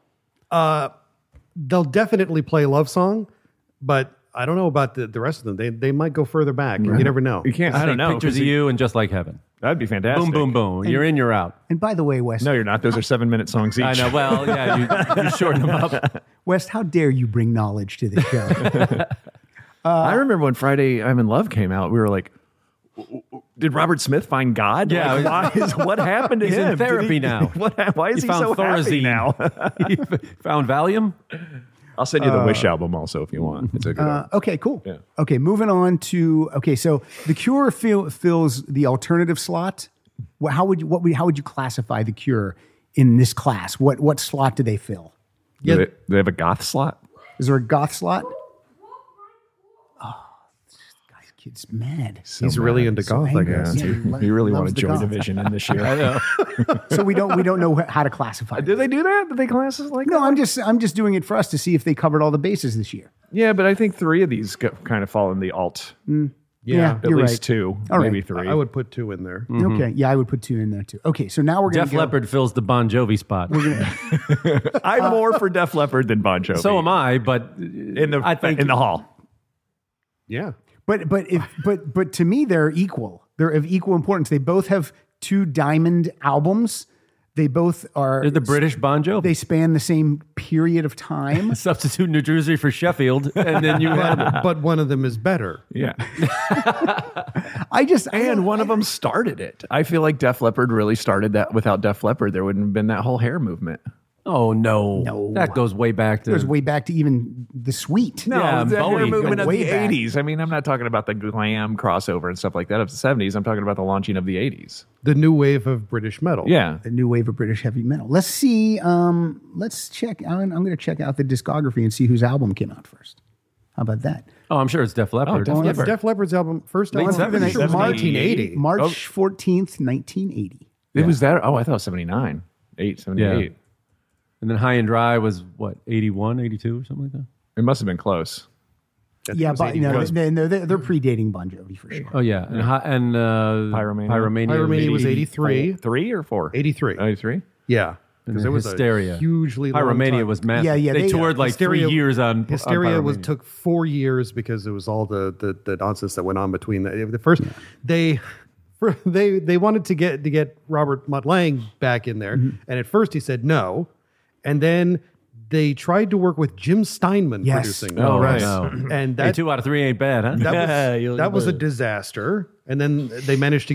They'll definitely play Love Song, but I don't know about the, the rest of them. They they might go further back. You never know. You can't. I don't think know. Pictures 'cause of you- You and Just Like Heaven. That'd be fantastic. Boom, boom, boom. You're in, you're out. And by the way, West, No, you're not. Those are seven minute songs each. I know. Well, yeah, you, you shorten them up. West, how dare you bring knowledge to the show? I remember when Friday I'm in Love came out, we were like, did Robert Smith find God? Yeah. Like, why is, what happened to He's him? in Did therapy he- now. What, why is He he, found so happy Thorazine. now? He found Valium? I'll send you the Wish album also if you want. It's a good Uh, album. okay, cool. Yeah. Okay, moving on to okay. So the Cure fill, fills the alternative slot. What, how would you what would, how would you classify the Cure in this class? What what slot do they fill? Do, they, do they have a goth slot? Is there a goth slot? Oh, this guy's kid's mad. He's really into So goth, I angry. guess. Yeah, he lo- You really want loves to the join goth. Division in this year. So we don't we don't know how to classify. Do it. they do that? Do they classes like No, that? I'm just I'm just doing it for us to see if they covered all the bases this year. Yeah, but I think three of these go, kind of fall in the alt. Yeah, At you're least right. two, All maybe right. three. I would put two in there. Okay, yeah, I would put two in there too. Okay, so now we're gonna Def go. Leppard fills the Bon Jovi spot. I'm more for Def Leppard than Bon Jovi. So am I, but in the I think in the hall. Yeah. But but if but but to me they're equal. They're of equal importance. They both have two diamond albums. They both are they're the British Bon Jovi. They span the same period of time. Substitute New Jersey for Sheffield, and then you have But, but one of them is better. Yeah. I just I And don't- one of them started it. I feel like Def Leppard really started that. Without Def Leppard, there wouldn't have been that whole hair movement. Oh no, No. that goes way back to it goes way back to even the Sweet. No, Yeah, the Bowie hair movement goes of way the back. eighties. I mean, I'm not talking about the glam crossover and stuff like that of the seventies. I'm talking about the launching of the eighties. The new wave of British metal. Yeah. The new wave of British heavy metal. Let's see. Um, let's check. I'm, I'm going to check out the discography and see whose album came out first. How about that? Oh, I'm sure it's Def Leppard. Def It's Leppard. Def Leppard's album, first Late album, seventies, was seventy-eight. nineteen eighty. March fourteenth, nineteen eighty. It was that. Oh, I thought it was seventy-nine. eight, seventy-eight. Yeah. And then High and Dry was what, eighty-one, eighty-two or something like that? It must have been close. Yeah, but you know, they, they're, they're predating Bon Jovi for sure. Oh yeah, and hi, and uh, Pyromania. Pyromania, Pyromania was eighty- eighty-three. Three or four? eighty-three. eighty-three? Yeah. And Because then it was Hysteria. a hugely long Pyromania time. was massive. Yeah, yeah, They, they- toured like Hysteria- three years on Hysteria on was Pyromania. took four years because it was all the the, the nonsense that went on between the, the first they for, they they wanted to get to get Robert Mutt Lange back in there, Mm-hmm. and at first he said no, and then they tried to work with Jim Steinman Yes. producing. Oh, right, no. and Hey, that two out of three ain't bad, huh? that was, you'll- that was a disaster. And then they managed to get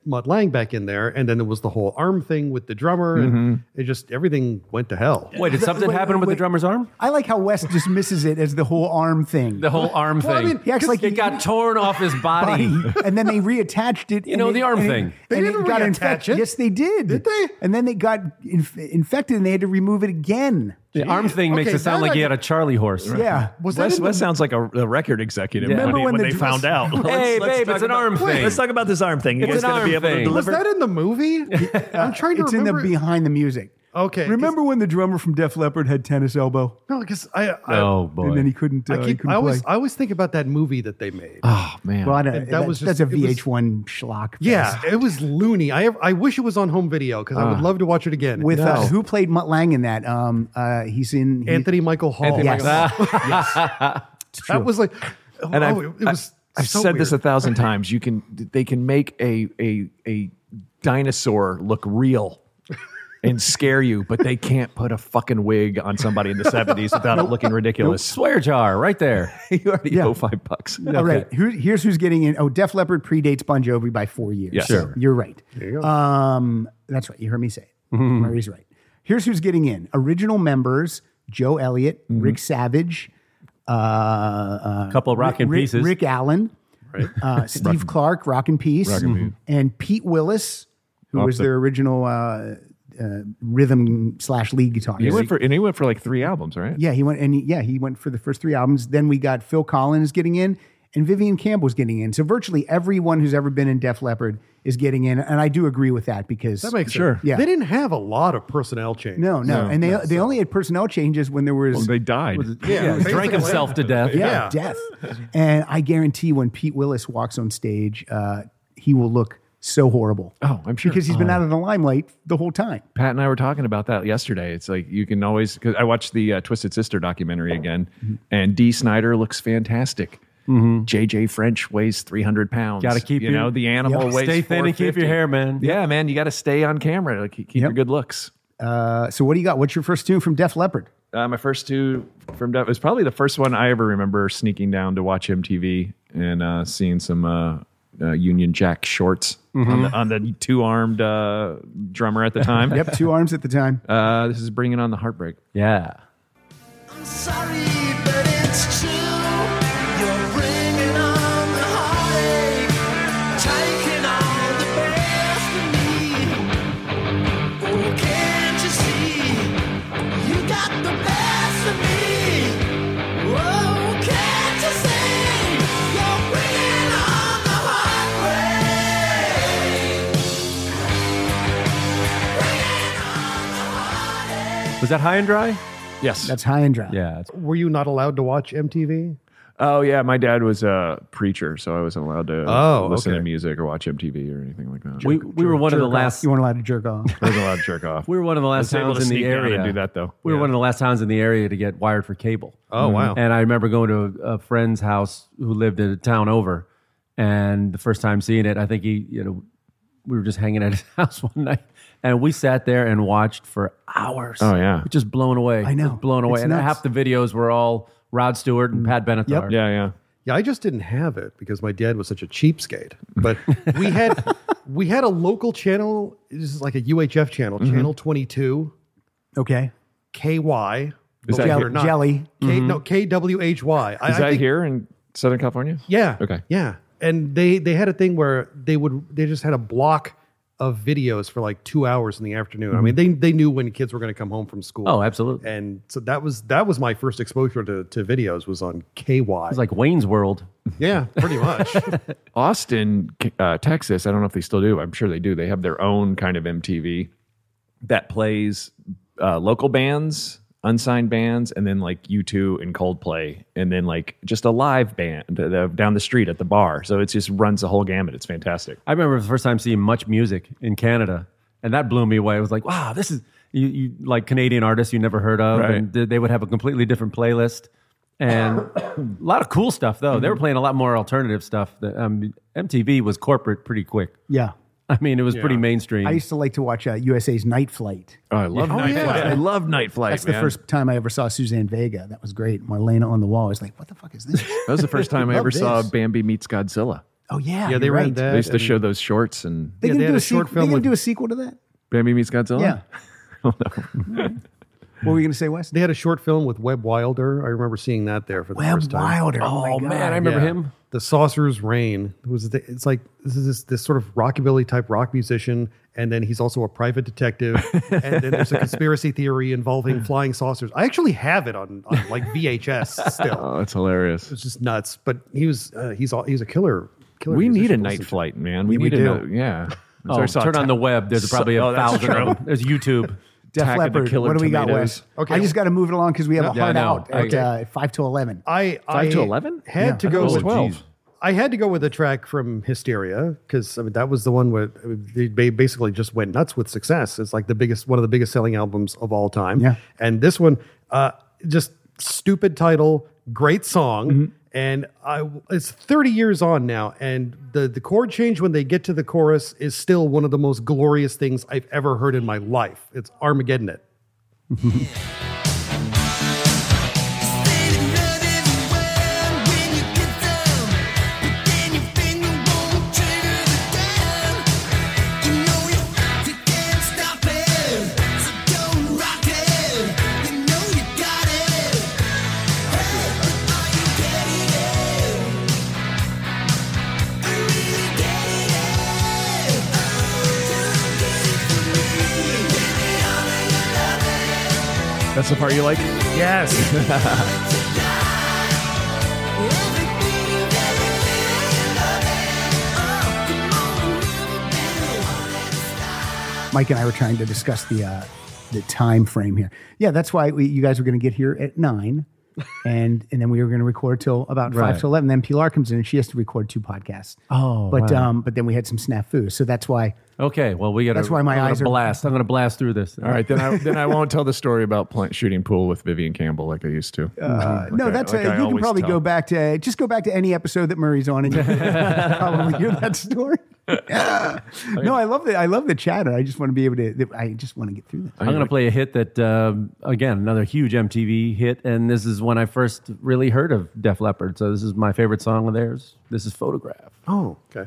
Mutt Lange back in there, and then there was the whole arm thing with the drummer, and it just everything went to hell. Wait, did something Wait, happen with wait. the drummer's arm? I like how Wes dismisses it as the whole arm thing. The whole arm Well, I thing. mean, He acts like it he- got torn off his body. body, and then they reattached it. You and know, it- the arm and it- thing. They and didn't it got reattach infected. it. Yes, they did. Did they? And then they got inf- infected, and they had to remove it again. The arm thing makes Okay, it sound that like he I- had a Charlie horse. Yeah. Was that Wes, in the- Wes sounds like a, a record executive Yeah. when, Remember he- when when the they dress- found out. Hey, Let's babe, talk it's an about- arm thing. Let's talk about this arm thing. You It's guys an going to be arm able to thing. deliver? Was that in the movie? I'm trying to It's in remember. the behind the music. Okay. Remember when the drummer from Def Leppard had tennis elbow, No, because I, I, Oh, boy. and then he couldn't. Uh, I he keep. couldn't I always, play. I always think about that movie that they made. Oh man. Well, I don't. That That, was that's just- a it was- V H one schlock. yeah, fest. it was loony. I, I wish it was on home video because I would love to watch it again. With It uh, was who played Mutt Lange in that? Um, uh, he's in he- Anthony Michael Hall. Anthony Yes. That was like, and oh, I've, it, it was. I've so said this a weird. thousand times. You can they can make a a a dinosaur look real and scare you, but they can't put a fucking wig on somebody in the seventies without it looking ridiculous. Swear jar right there. You already Yeah. owe five bucks. All right, Who, here's who's getting in. Oh, Def Leppard predates Bon Jovi by four years. Yes. So Sure. you're right. There you go. Um, that's right. You heard me say it. Murray's right. Here's who's getting in. Original members: Joe Elliott, Rick Savage, uh, uh, A couple of rockin' Rick, pieces. Rick Allen, Right. uh, Steve Clark, Rock and Peace, and Pete Willis, who Off was the- their original uh, uh, rhythm slash lead guitarist. He went for and he went for like three albums, right? Yeah, he went and he, yeah, he went for the first three albums. Then we got Phil Collins getting in, and Vivian Campbell's getting in. So virtually everyone who's ever been in Def Leppard is getting in, and I do agree with that because That makes Sure. sense. Yeah. They didn't have a lot of personnel change. no, no, No, and they no, they so- only had personnel changes when there was Well, they died. Yeah, basically. drank himself to death. yeah, yeah. death. And I guarantee when Pete Willis walks on stage, uh, he will look so horrible. Oh, I'm sure. Because he's been out of the limelight the whole time. Pat and I were talking about that yesterday. It's like you can always because I watched the uh, Twisted Sister documentary again, and Dee Snider looks fantastic. J J French weighs three hundred pounds. Gotta keep you your- know the animal Yep. weighs Stay thin and keep your four fifty. hair, man. Yeah, man, you got to stay on camera to keep, keep your Yep. good looks. Uh, so what do you got? What's your first tune from Def Leppard? Uh, my first two from Def was probably the first one I ever remember sneaking down to watch M T V and uh, seeing some uh, uh, Union Jack shorts on the, on the two armed uh, drummer at the time. Yep, two arms at the time. Uh, this is Bringing on the Heartbreak. Yeah. I'm sorry, but it's true. You're bringing on the heartache, taking all the best of me. Oh, can't you see? You got the best of me. Oh, can't you see? You're bringing on the heartbreak. Bringing on the heartache. Was that High and Dry? Yes. That's High and Dry. Yeah. it's- Were you not allowed to watch M T V? Oh yeah, my dad was a preacher, so I wasn't allowed to Oh, listen okay. to music or watch M T V or anything like that. We we were one of the Jerk off. last You weren't allowed to jerk off. I wasn't allowed to jerk off. we were one of the I last was able towns to in the sneak down area and do that though. We were Yeah. one of the last towns in the area to get wired for cable. Oh, wow. And I remember going to a, a friend's house who lived in a town over, and the first time seeing it, I think he, you know, we were just hanging at his house one night, and we sat there and watched for hours. Oh, yeah. just blown away. I know. Just blown away. It's And nuts. half the videos were all Rod Stewart and Pat Benatar. Yep. Yeah, yeah. Yeah, I just didn't have it because my dad was such a cheapskate. But we had we had a local channel. This is like a U H F channel, Channel twenty-two, Okay. K Y. Is that believe it here? or not. Jelly. K, No, K W H Y. I- Is I that think- here in Southern California? Yeah. Okay. Yeah, and they they had a thing where they would they just had a block of videos for like two hours in the afternoon. I mean, they they knew when kids were going to come home from school. Oh, absolutely. And so that was that was my first exposure to, to videos was on K Y. It's like Wayne's World. yeah, pretty much. Austin, uh, Texas, I don't know if they still do. I'm sure they do. They have their own kind of M T V that plays uh, local bands, unsigned bands, and then like U two and Coldplay, and then like just a live band uh, down the street at the bar. So it just runs the whole gamut. It's fantastic. I remember the first time seeing Much Music in Canada, and that blew me away. It was like, wow, this is you, you like Canadian artists you never heard of, Right. and they they would have a completely different playlist, and a lot of cool stuff though. They were playing a lot more alternative stuff. That, um, M T V was corporate pretty quick. Yeah. I mean, it was pretty mainstream. I used to like to watch uh, U S A's Night Flight. Oh, I love Night yeah. Flight. I love Night Flight. That's man. the first time I ever saw Suzanne Vega. That was great. Marlena on the Wall. I was like, what the fuck is this? That was the first time I Love ever saw this. Bambi meets Godzilla. Oh yeah, Yeah, they you're ran right. that. They used to and- show those shorts and They Yeah, gonna they do had a, a short sequel. film They gonna with- do a sequel to that? Bambi Meets Godzilla. Yeah. What were you gonna say, Wes? They had a short film with Webb Wilder. I remember seeing that there for the Webb first time. Wilder. Oh, my God. man, I remember Yeah. him. The Sorcerer's Reign. It was the, it's like this is this, this sort of rockabilly type rock musician, and then he's also a private detective. And then there's a conspiracy theory involving flying saucers. I actually have it on, on like V H S still. Oh, that's hilarious. It's just nuts. But he was uh, he's all, he's a killer. killer We need musician a to night listen to. flight, man. We We need do. a yeah. Oh, So I saw turn on Ta- the web. There's probably a Oh, that's thousand true. of them. There's YouTube. Def Attack of the Leppard. Killer What do we got, Tomatoes. Wes? Okay. I just got to move it along because we have a Yeah, hard I know. out at Okay. uh, five to eleven. I Five to I 11? had Yeah. to I go thought it was with twelve. geez. I had to go with a track from Hysteria because I mean that was the one where they ba- basically just went nuts with success. It's like the biggest, one of the biggest selling albums of all time. Yeah. And this one, uh, just stupid title, great song, Mm-hmm. and I it's thirty years on now, and the the chord change when they get to the chorus is still one of the most glorious things I've ever heard in my life. It's Armageddon It. That's the part you like? Yes. Mike and I were trying to discuss the uh, the time frame here. Yeah, that's why we, you guys were going to get here at nine, and and then we were going to record till about Right. five to eleven. Then Pilar comes in and she has to record two podcasts. Oh, but right. um, but then we had some snafu, so that's why. Okay, well, we got. That's why my I'm gonna eyes are- blast. I'm going to blast through this. All right, then I then I won't tell the story about playing, shooting pool with Vivian Campbell like I used to. Uh, no, I- that's like a, I you can always probably tell. go back to just go back to any episode that Murray's on and you can probably hear that story. No, I love the I love the chatter. I just want to be able to. I just want to get through this. I'm going to play a hit that, um, again, another huge M T V hit, and this is when I first really heard of Def Leppard. So this is my favorite song of theirs. This is Photograph. Oh, okay.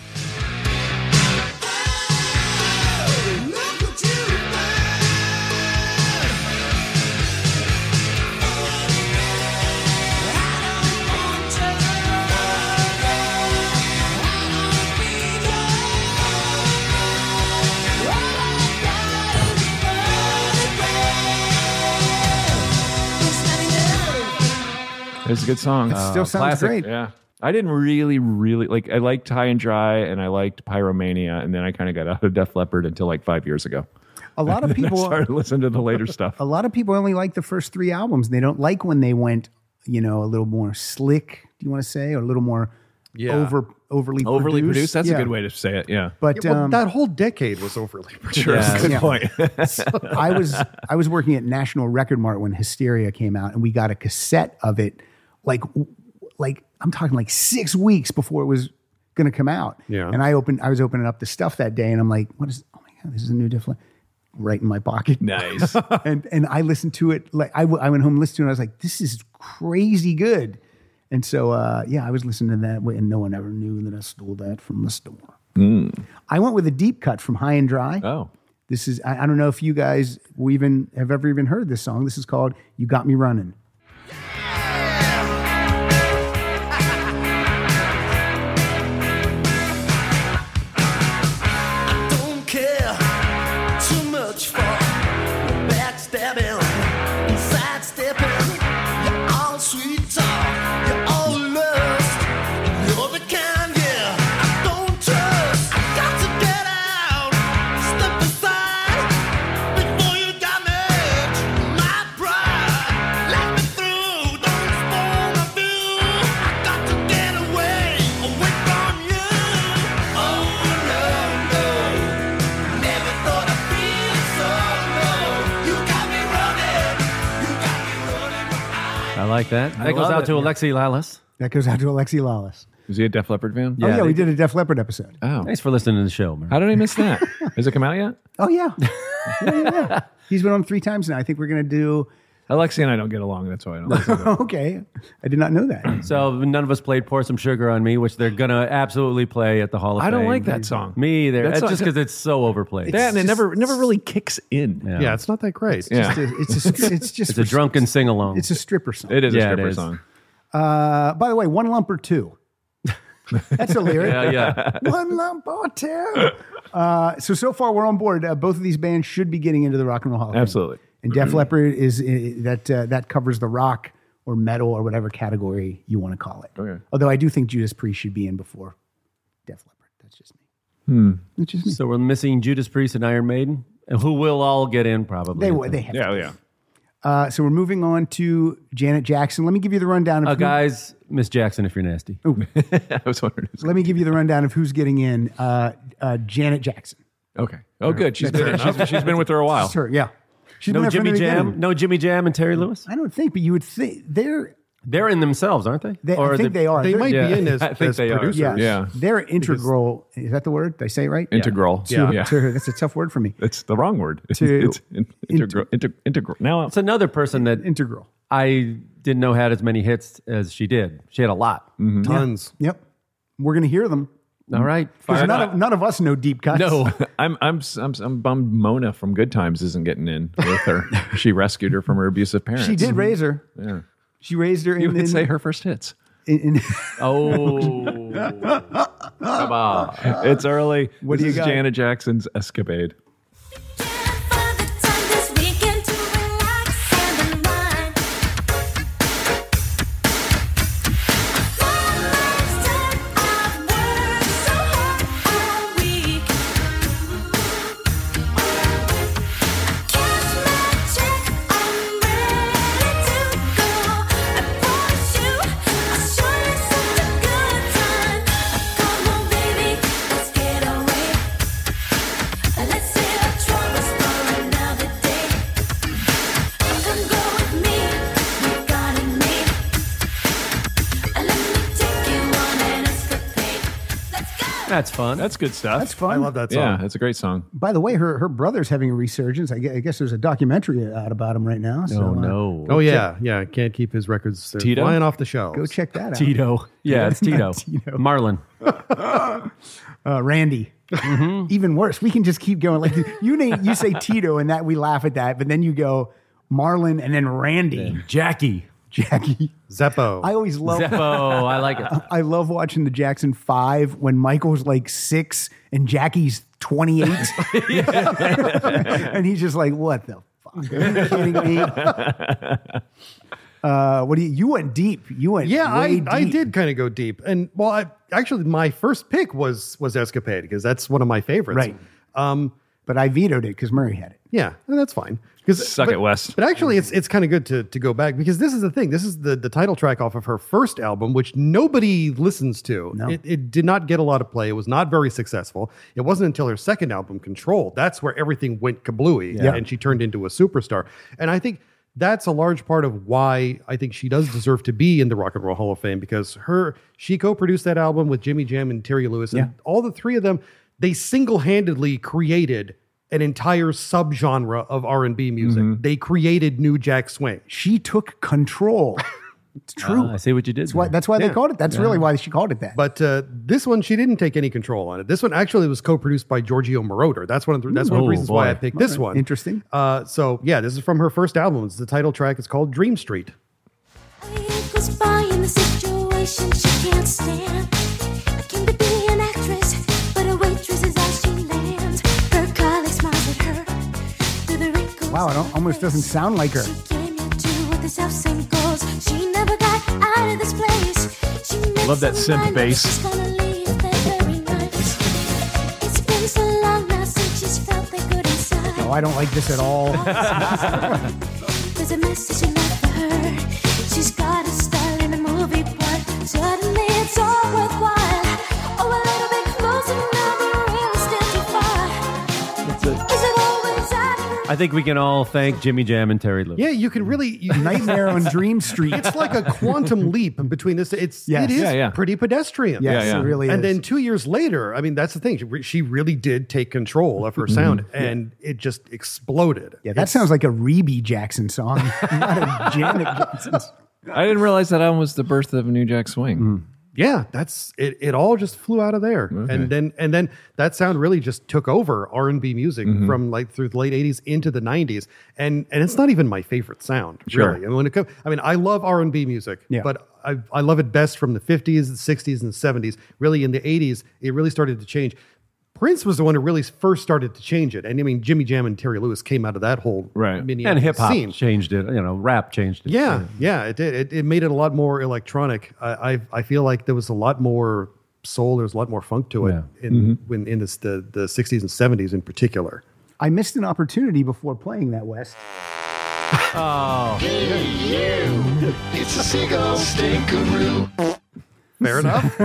It's a good song. It still sounds classic. great. Yeah. I didn't really, really like. I liked High and Dry, and I liked Pyromania, and then I kind of got out of Def Leppard until like five years ago. A lot of I people started listening to the later stuff. a lot of people only like the first three albums. They don't like when they went, you know, a little more slick. Do you want to say, or a little more Yeah. over overly Overly produced? produced. That's Yeah. a good way to say it. Yeah. But Yeah, well, um, that whole decade was overly produced. Sure. Yeah. Good Yeah. point. I was I was working at National Record Mart when Hysteria came out, and we got a cassette of it, like like I'm talking like six weeks before it was going to come out. Yeah. And I opened I was opening up the stuff that day, and I'm like, what is? Oh my god, this is a new Def Leppard. Right in my pocket. Nice. and and I listened to it like I, w- I went home and listened to it. And I was like, this is crazy good. And so uh, yeah, I was listening to that, and no one ever knew that I stole that from the store. I went with a deep cut from High and Dry. Oh. This is I, I don't know if you guys we even have ever even heard this song. This is called "You Got Me Running." Don't care too much for backstabbing and sidestepping. You're all sweet talk, you're all lust. You're the kind, yeah, I don't trust. I got to get out, step aside before you damage my pride. Let me through, don't spoil my view. I got to get away, away from you. Oh no, no, never thought I'd feel so low. You got me running, you got me running behind. I like that. That goes love out it. to Alexi Lalas. That goes out to Alexi Lawless. Was he a Def Leppard fan? Oh yeah, Yeah, we they- did a Def Leppard episode. Oh. Thanks for listening to the show, man. How did I miss that? Has it come out yet? Oh yeah, yeah, yeah, yeah. He's been on three times now. I think we're gonna do Alexi and I don't get along. That's why I don't listen to it. Okay, I did not know that. So none of us played "Pour Some Sugar on Me," which they're gonna absolutely play at the Hall of I Fame. don't like that song. Me either. That It's song- just because it's so overplayed. That and it just- never never really kicks in. Yeah. Yeah, it's not that great. Yeah. It's a, it's just It's a drunken sing along. It's a stripper song. It is Yeah, a it stripper is. song. Uh, by the way, one lump or two. That's a lyric. Yeah, yeah. One lump or two. Uh, so so far we're on board. Uh, both of these bands should be getting into the Rock and Roll Hall of Fame. Absolutely. And Def Leppard is uh, that uh, that covers the rock or metal or whatever category you want to call it. Okay. Although I do think Judas Priest should be in before Def Leppard. That's just me. That's just me. So we're missing Judas Priest and Iron Maiden, and who will all get in probably. They would. They have. Yeah, to. yeah. Uh, so we're moving on to Janet Jackson. Let me give you the rundown of Uh, who- guys, Miss Jackson, if you're nasty. I was wondering. Let me give you the rundown of who's getting in. Uh, uh, Janet Jackson. Okay. Oh, good. She's been, she's, she's been with her a while. That's her. Yeah. She's No been there from Jimmy the Jam. beginning. No Jimmy Jam and Terry Lewis. I don't think, but you would think they're. They're in themselves, aren't they? they Or I think they are. They They're- might Yeah, be in as, I think as they are. producers. Yeah. Yeah. They're integral. Is that the word? Did I say it right? Integral. Yeah. yeah. To- that's a tough word for me. It's the wrong word. To- it's in, integral. Inter, integral. Now, It's another person that Integral. I didn't know had as many hits as she did. She had a lot. Tons. Yep. We're going to hear them. All right. Because Fire none up. of, none of us know deep cuts. No. I'm, I'm I'm I'm bummed Mona from Good Times isn't getting in with her. She rescued her from her abusive parents. She did raise her. Yeah. She raised her in. You would in, say her first hits. in- in- Oh. Come on. It's early. What this do you is got? Janet Jackson's Escapade. Let's save our troubles for another day. Come go with me, we're gonna meet. Let me take you on an escapade. Let's go. That's fun. That's good stuff. That's fun. I love that song. Yeah, it's a great song. By the way, her her brother's having a resurgence. I guess, I guess there's a documentary out about him right now. So, Oh, uh, no. Oh, yeah. Yeah. Can't keep his records. They're Tito? flying off the shelves. go check that out. Tito. Yeah, it's Tito. Tito. Marlon. Uh, Randy. Mm-hmm. Even worse. We can just keep going. Like you name, you say Tito, and that we laugh at that, but then you go Marlon, and then Randy, Jackie. Jackie. Zeppo. I always love. Zeppo. I like it. I love watching the Jackson Five when Michael's like six and Jackie's twenty-eight, and he's just like, "What the fuck? Are you kidding me?" Uh, what do you? You went deep. You went. Yeah, I, way I deep. did kind of go deep, and well, I actually my first pick was was Escapade because that's one of my favorites. Right. Um, But I vetoed it because Murray had it. yeah, and that's fine. Because Suck but, it, West. But actually, it's it's kind of good to to go back because this is the thing. This is the the title track off of her first album, which nobody listens to. No. It, it did not get a lot of play. It was not very successful. It wasn't until her second album, Control, that's where everything went kablooey, Yeah. and she turned into a superstar. And I think that's a large part of why I think she does deserve to be in the Rock and Roll Hall of Fame because her she co-produced that album with Jimmy Jam and Terry Lewis, and Yeah. all the three of them, they single-handedly created an entire subgenre of R and B music. Mm-hmm. They created New Jack Swing. She took control. It's true. Ah, I see what you did. That's why, that's why Yeah. they called it. That's really why she called it that. But uh, this one, she didn't take any control on it. This one actually was co-produced by Giorgio Moroder. That's one of the, that's one of the Ooh, reasons why boy. I picked this one. Interesting. Uh, so yeah, this is from her first album. It's the title track. It's called Dream Street. Goes by in the situation she can't stand. Can be an actress, but a waitress is all she lands. Her colleague smiles at her through the wrinkles. Wow, it al- almost doesn't sound like her. She came here too with the self-same goals. She never got out of this place. She makes Love that her synth mind up. bass. She's gonna leave there very nice. It's been so long now since she's felt that good inside. Oh, I don't like this at all. There's a message in life for her. She's got a style in a movie part. Suddenly it's all worthwhile. Oh, a little bit closer now, the real is still too far. Is it always out of I think we can all thank Jimmy Jam and Terry Lewis. Yeah, you can really you, Nightmare on Dream Street. It's like a quantum leap between this. It's Yes. it is Yeah, yeah. pretty pedestrian. Yes, Yeah, yeah. it really And is. then two years later, I mean, that's the thing. She, re- she really did take control of her sound, and it just exploded. yeah, that sounds like a Rebe Jackson song, not a Janet Jackson song. I didn't realize that album was the birth of New Jack Swing. Yeah, that's it. It all just flew out of there, and then and then that sound really just took over R and B music from like through the late eighties into the nineties, and and it's not even my favorite sound. Sure. Really, I mean, when it comes, I mean, I love R and B music, Yeah. but I I love it best from the fifties, the sixties, and the seventies. Really, in the eighties, it really started to change. Prince was the one who really first started to change it, and I mean, Jimmy Jam and Terry Lewis came out of that whole Right. And Minneapolis hip hop scene. changed it. You know, rap changed it. Yeah, yeah, it did. It, it made it a lot more electronic. I, I I feel like there was a lot more soul. There was a lot more funk to it Yeah. in when in this, the the sixties and seventies in particular. I missed an opportunity before playing that, West. It's a seagull stinkeroo. Fair enough.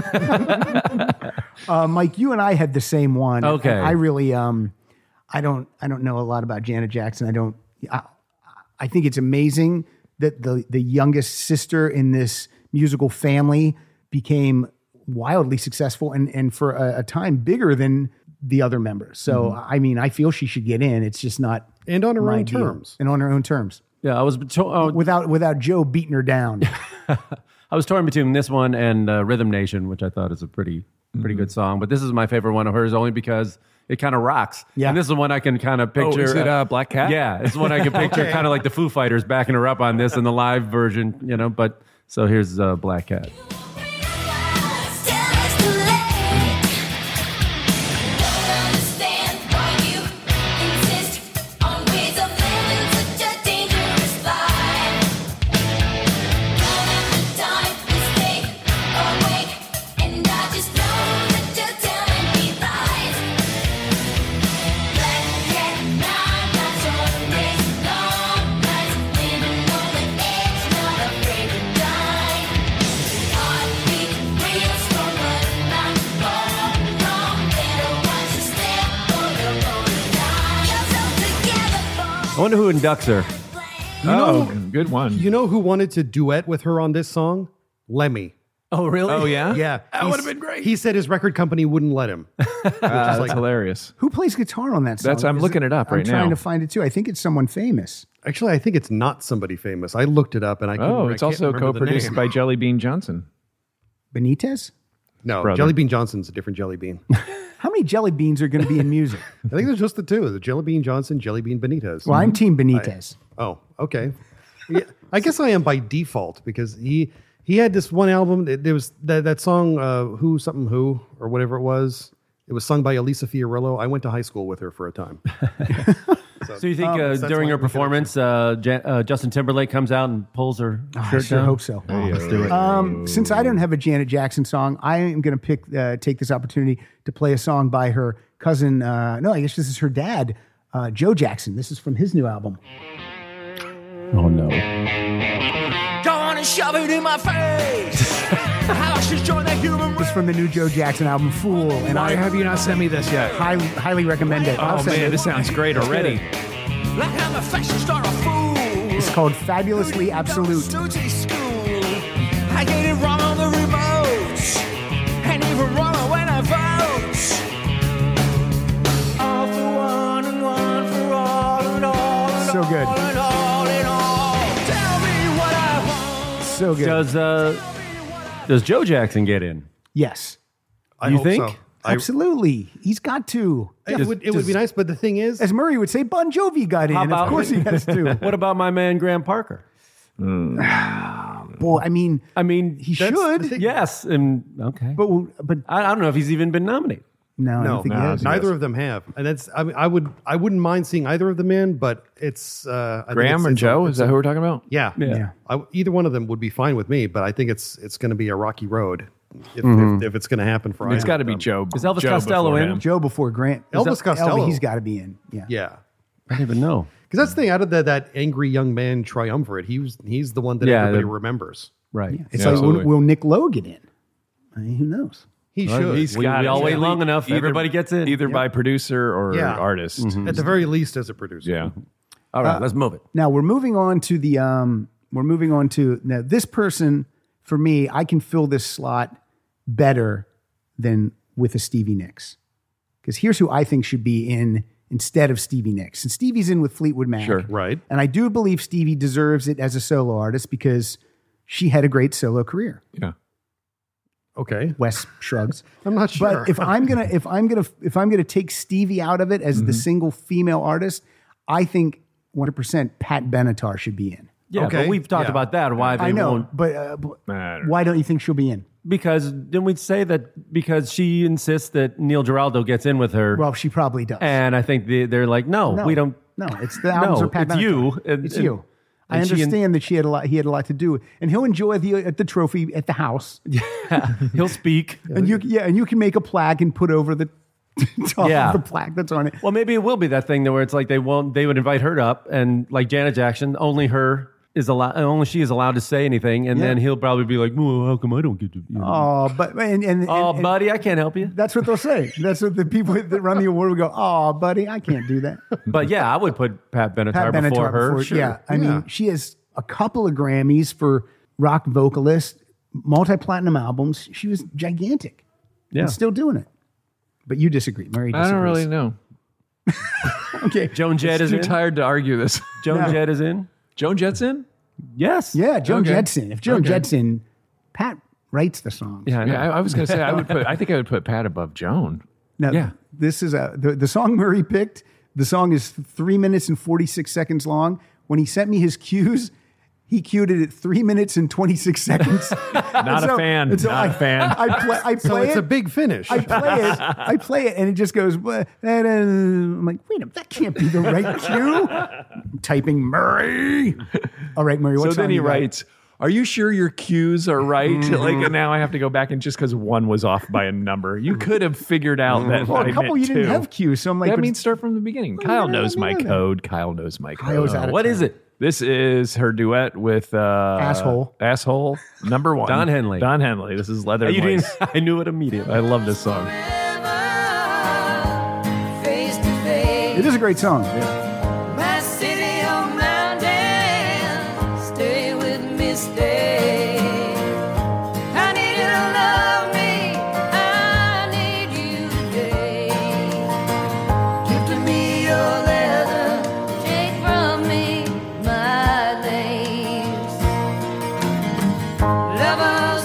Uh, Mike, you and I had the same one. Okay. I really, um, I don't, I don't know a lot about Janet Jackson. I don't. I, I think it's amazing that the the youngest sister in this musical family became wildly successful and and for a, a time bigger than the other members. So I mean, I feel she should get in. It's just not And on her my own deal. terms. and on her own terms, Yeah, I was to- uh, without without Joe beating her down. I was torn between this one and uh, Rhythm Nation, which I thought is a pretty pretty good song. But this is my favorite one of hers only because it kind of rocks. Yeah. And this is the one I can kind of picture. Oh, is it uh, Black Cat? Yeah, it's one I can picture kind of like the Foo Fighters backing her up on this in the live version, you know. But so here's uh, Black Cat. Still it's too late. Don't understand why you insist on ways of living such a dangerous life. Don't have the time to stay awake, and I just know that you're telling me lies. Black cat, nine nights on days, long nights, living on the edge, not afraid to die. Heartbeat real strong, but not all wrong. Better watch your step or you're gonna die. Yourself together I for wonder who inducts her. Oh, good one. You know who wanted to duet with her on this song? Lemmy. Oh, really? oh, yeah? Yeah, That He's- would've been great. He said his record company wouldn't let him. Ah, that's hilarious. Who plays guitar on that song? That's- I'm Is looking it up I'm right trying now. to find it too. I think it's someone famous. Actually, I think it's not somebody famous. I looked it up and I couldn't, Oh, I it's can't also remember the co-produced name. by Jelly Bean Johnson. Benitez? No, brother. Jelly Bean Johnson's a different Jelly Bean. How many jelly beans are going to be in music? I think there's just the two: the Jelly Bean Johnson, Jelly Bean Benitez. Well, I'm Team Benitez. Oh, okay. Yeah, I guess I am by default because he he had this one album. It- There was that, that song, uh, "Who Something Who" or whatever it was. It was sung by Elisa Fiorillo. I went to high school with her for a time. So you think Um, uh, that's during why her we could performance, uh, Jan- uh, Justin Timberlake comes out and pulls her I shirt sure down? hope so. Let's do it. Um, since I don't have a Janet Jackson song, I am going to pick uh, take this opportunity to play a song by her cousin. Uh, no, I guess this is her dad, uh, Joe Jackson. This is from his new album. Oh no. Don't wanna shove it in my face. How I should join the human This is from the new Joe Jackson album, Fool, and Why I have you not sent me this yet? highly highly recommend it. I'll Oh, send man, it. this sounds great already. like I'm a fashion star, a fool. It's called Fabulously Absolute. Stoogie school. I get it wrong on the remote, and even wrong when I vote. All for one and one for all and all and So good. all and all and all. Tell me what I want. So good. Does uh, does Joe Jackson get in? yes. I You hope think? so. I, Absolutely. He's got to. it would it would be nice, but the thing is, As Murray would say, Bon Jovi got in. How about- Of course he has to. What about my man Graham Parker? Boy, I mean, I mean, he That's should. the thing. yes, and okay, But but I, I don't know if he's even been nominated. no, I no, don't think he no, has. no. neither of them have, and that's. I mean, I would I wouldn't mind seeing either of them in, but it's uh, I think Graham it's- and it's a- Joe? it's Is that a- who we're talking about? Yeah, Yeah. Yeah. I, either one of them would be fine with me, but I think it's it's going to be a rocky road if, Mm-hmm. if, if it's going to happen for. It's either got to of be them. Joe. Is Elvis Joe Costello before in? him. Joe before Grant. Elvis Is that- Costello. He's got to be in. Yeah. Yeah, I don't even know. because that's the thing. Out of the, that angry young man triumvirate, he was he's the one that Yeah, everybody the- remembers. Right. It's Yeah, like, will, absolutely. will Nick Lowe get in? I mean, who knows? He should. He's We- got we it. all wait Either- long enough, everybody gets in. Either by producer or Yeah. artist. At the very least, as a producer. Yeah. All right, let's move it. Now we're moving on to the um we're moving on to now this person for me, I can fill this slot better than with a Stevie Nicks. Because here's who I think should be in instead of Stevie Nicks. And Stevie's in with Fleetwood Mac. Sure. Right. And I do believe Stevie deserves it as a solo artist because she had a great solo career. Yeah. Okay. Wes shrugs. I'm not sure. But if I'm gonna if I'm gonna if I'm gonna take Stevie out of it as the single female artist, I think one hundred percent Pat Benatar should be in. Yeah, Okay, but we've talked yeah. about that. Why they I know, won't? but, uh, but Matter. why don't you think she'll be in? Because then we'd say that because she insists that Neil Giraldo gets in with her, Well, she probably does. and I think they, they're like, no, no, we don't. No, it's the albums No, are Pat it's Benatar. you, and- it's and- you. I and she and- understand that she had a lot. He had a lot to do, and he'll enjoy the at the trophy at the house. He'll speak. And you, yeah, and you can make a plaque and put over the top Yeah. of the plaque that's on it. Well, maybe it will be that thing where it's like they won't. They would invite her up, and like Janet Jackson, only her is allowed. Only she is allowed to say anything, and Yeah. then he'll probably be like, "Well, how come I don't get to?" You know? Oh, but and, and, Oh, and- and buddy, I can't help you. that's what they'll say. That's what the people that run the award will go. Oh, buddy, I can't do that. But yeah, I would put Pat Benatar, Pat Benatar before her. before- sure. Yeah, I Yeah. mean, she has a couple of Grammys for rock vocalist, multi-platinum albums. She was gigantic. Yeah. And still doing it. But you disagree. Murray I disagrees. don't really know. Okay. Joan Jett is Too in. tired to argue this. Joan No. Joan Jett is in. Joan Jett's in? Yes. Yeah, Joan Okay. Jetson. If Joan Okay. Jetson, Pat writes the songs. Yeah. I know. Yeah, I, I was going to say I would put. I think I would put Pat above Joan. Now, Yeah. this is a the, the song Murray picked. The song is three minutes and forty-six seconds long. When he sent me his cues, he cued it at three minutes and twenty-six seconds. Not a fan. and so Not I, a fan. I play. I play So it's it. a big finish. I play it. I play it, and it just goes. "Blah," and, uh, I'm like, wait a minute, that can't be the right cue. I'm typing Murray. All right, Murray. What So song then he you got? writes, "Are you sure your cues are right?" Mm-hmm. Like, and now I have to go back and just because one was off by a number, you could have figured out that. Well, I a couple meant you didn't two. have cues, so I'm like, That but- means start from the beginning. Kyle yeah, knows I my know that. code. Kyle knows my code. Kyle's out of What turn. is it? This is her duet with uh, Asshole. Asshole number one. Don Henley. Don Henley. This is Leather You didn't. Voice. I knew it immediately. I love this song. Face to face. It is a great song. My city on mountain, stay with me, stay. I need you to love me, I need you today. Give to me your leather, take from me my lace. Love us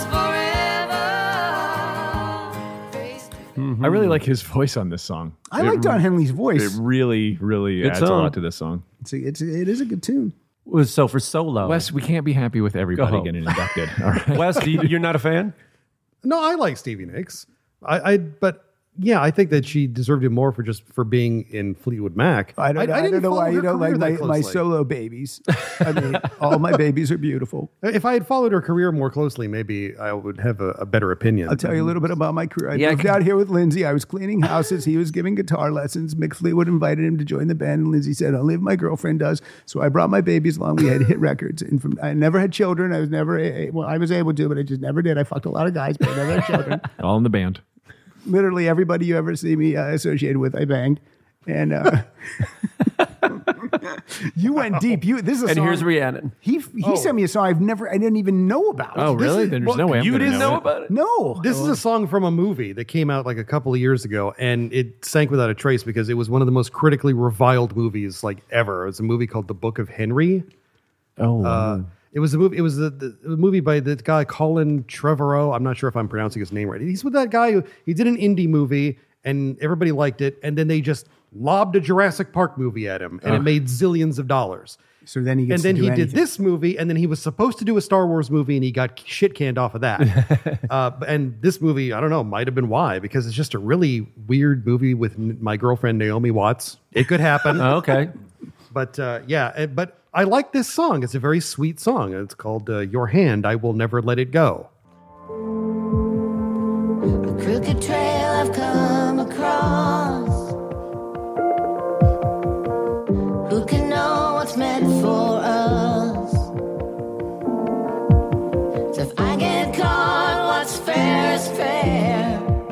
forever. Face to face. I really like his voice on this song. I like Don Henley's It voice. really, really Good adds a song. lot to this song. It's a, it's a, it is a good tune. Was so for solo. Wes, we can't be happy with everybody home. getting inducted. All right. Wes, do you, you're not a fan? No, I like Stevie Nicks. I, I but yeah, I think that she deserved it more for just for being in Fleetwood Mac. I don't, I, didn't don't know follow why you her don't like career my, that my closely. solo babies. I mean, all my babies are beautiful. If I had followed her career more closely, maybe I would have a, a better opinion. I'll tell you a little bit about my career. I Yeah, I moved can- out here with Lindsay. I was cleaning houses. He was giving guitar lessons. Mick Fleetwood invited him to join the band, and Lindsay said, "Only if my girlfriend does." So I brought my babies along. We had hit records, and from I never had children. I was never a, well. I was able to, but I just never did. I fucked a lot of guys, but I never had children. All in the band. Literally everybody you ever see me uh, associated with, I banged. And uh, you went deep. You this is a And song- here's Rhiannon. He he sent me a song I've never I didn't even know about. Oh, This really? is- Then there's well, no way I'm You gonna didn't know, know it. about it? No. This is a song from a movie that came out like a couple of years ago, and it sank without a trace because it was one of the most critically reviled movies like ever. It was a movie called The Book of Henry. Oh, Uh, it was a movie. It was the, the, the movie by the guy Colin Trevorrow. I'm not sure if I'm pronouncing his name right. He's with that guy who he did an indie movie, and everybody liked it, and then they just lobbed a Jurassic Park movie at him, and it made zillions of dollars. So then he gets And then to do he anything. did this movie, and then he was supposed to do a Star Wars movie, and he got shit canned off of that. uh, and this movie, I don't know, might have been why, because it's just a really weird movie with n- my girlfriend Naomi Watts. It could happen, Oh, okay. but uh, yeah. uh, But I like this song. It's a very sweet song. It's called uh, "Your Hand, I Will Never Let It Go." A crooked trail I've come across. Who can know what's meant for us? So if I get caught, what's fair is fair.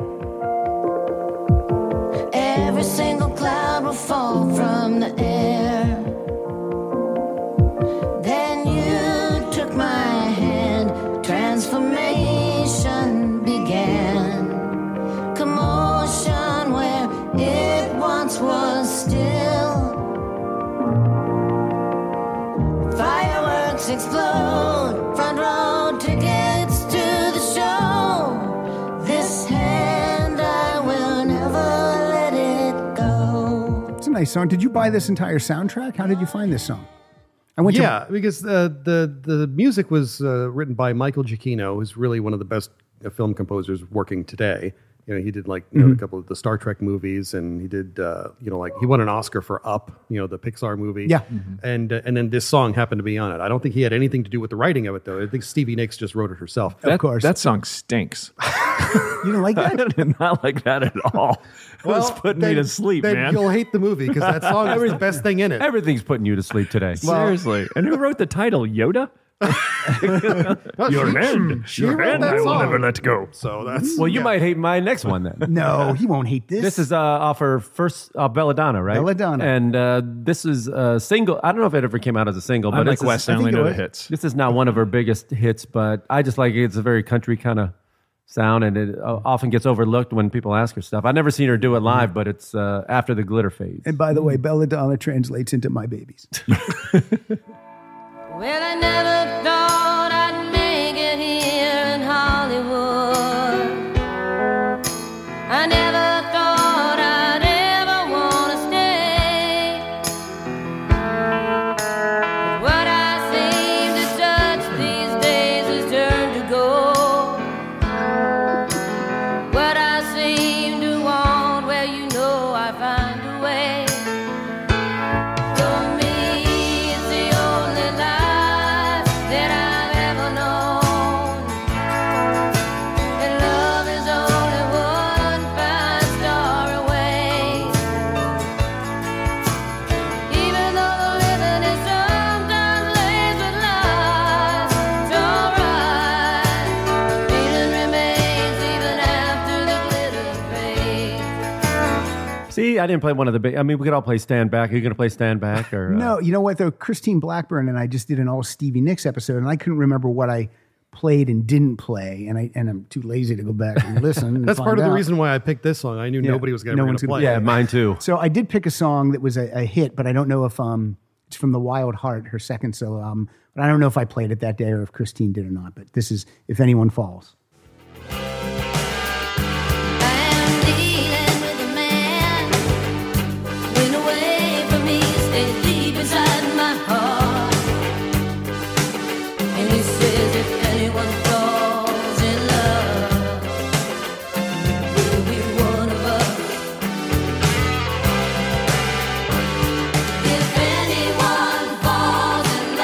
nice song. Did you buy this entire soundtrack? How did you find this song? I went Yeah, because uh, the the music was uh, written by Michael Giacchino, who's really one of the best uh, film composers working today. You know, he did like you know, a couple of the Star Trek movies, and he did uh, you know like he won an Oscar for Up, you know, the Pixar movie. Yeah. and uh, and then this song happened to be on it. I don't think he had anything to do with the writing of it, though. I think Stevie Nicks just wrote it herself. That, course. That song stinks. to. You don't like I that? did not like that at all. It was putting me then- to sleep, then man. you'll hate the movie because that song is the best thing in it. Everything's putting you to sleep today. Seriously. And who wrote the title? Yoda? Your hand. She wrote that song. let go. So that's Well, you yeah. might hate my next one then. No, he won't hate this. This is uh, off her first uh, Belladonna, right? Belladonna. And uh, this is a single. I don't know if it ever came out as a single, but I'm like it's a- West. I I only think it know the was. hits. This is not one of her biggest hits, but I just like it. It's a very country kind of sound, and it uh, often gets overlooked when people ask her stuff. I've never seen her do it live, but it's uh, After the Glitter Fades. and by the way, Belladonna translates into my babies. Well, I never thought I'd make it here in Hollywood. I never thought I'd ever want to stay. But what I seem to touch these days has turned to gold. What I seem to want, well, you know I find a way. For me, it's the only life that I've ever known. And love is only one fine star away. Even though the living is sometimes laced with lies, it's alright. Feeling remains even after the glitter fades. See, I didn't play one of the big. I mean, we could all play Stand Back. Are you going to play Stand Back? Or uh, No, you know what though? Christine Blackburn and I just did an all Stevie Nicks episode, and I couldn't remember what I played and didn't play, and I and I'm too lazy to go back and listen. and That's part find of the out. reason why I picked this song. I knew Yeah, nobody was going no to one's gonna play. Yeah, it. mine too. So I did pick a song that was a, a hit, but I don't know if um it's from the Wild Heart, her second solo album. But I don't know if I played it that day or if Christine did or not. But this is If Anyone Falls. I am dealing with a man when away from me stays deep inside my heart. And he says if anyone falls in love, it will be one of us. If anyone falls in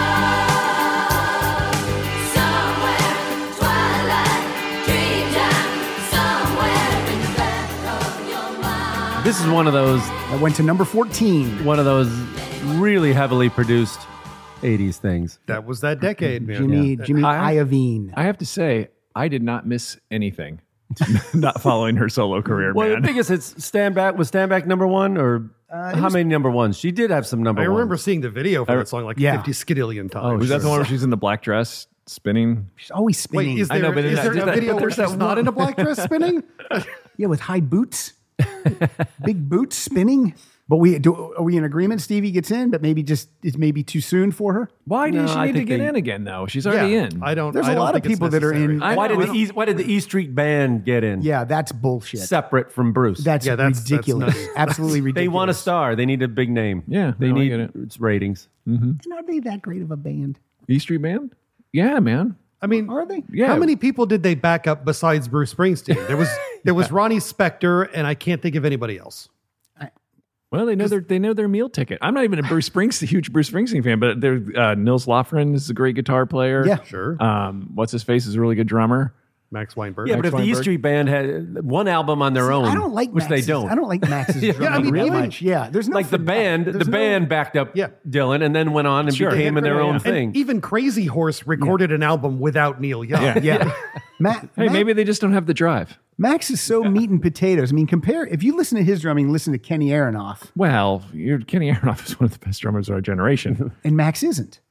love, somewhere in twilight, dream time, somewhere in the back of your mind. This is one of those I went to number fourteen. one of those really heavily produced eighties things. That was that decade, man. Jimmy Jimmy I- Iovine. I have to say, I did not miss anything. Not following her solo career, Well, man. the thing is, it's Stand Back. Was Stand Back number one, or how many number ones? She did have some number I ones. remember seeing the video for that song like Yeah. fifty skidillion times. Was that the one where she's in the black dress spinning? She's always spinning. Wait, is I there, know, but is that- there just a that- video but where there's that she's not one- in a black dress spinning? Yeah, with high boots, big boots spinning. But we do. Are we in agreement? Stevie gets in, but maybe just it's maybe too soon for her. Why No, did she I need to think get they- in again, though? She's already Yeah, in. I don't. There's I a don't lot of think it's people that are necessary. in- I Why know, did I the E? Why did the E Street Band get in? Yeah, that's bullshit. separate from Bruce. That's, Yeah, that's- that's ridiculous. nuts. Absolutely ridiculous. they want a star. They need a big name. Yeah, they no, I need get it. it's ratings. And are they that great of a band? E Street Band? Yeah, man. I mean, Are they? Yeah. How many people did they back up besides Bruce Springsteen? There was there was Ronnie Spector, and I can't think of anybody else. Well, they know their they know their meal ticket. I'm not even a Bruce Springsteen, huge Bruce Springsteen fan, but there uh, Nils Lofgren is a great guitar player. Yeah. Sure, Um, what's his face is a really good drummer. Max Weinberg. Yeah, but if the E Weinberg. Street Band had one album on their own, I don't like which Max's, they don't. I don't like Max's Yeah, drumming I mean, really really? much. Yeah, there's no like the finesse. band. There's The no- band backed up Yeah. Dylan, and then went on and Sure. became in their own And thing. even Crazy Horse recorded an album without Neil Young. Yeah. Yeah, Matt. Hey, Matt- maybe they just don't have the drive. Max is so meat and potatoes. I mean, compare if you listen to his drumming, listen to Kenny Aronoff, Well, you're, Kenny Aronoff is one of the best drummers of our generation. and Max isn't.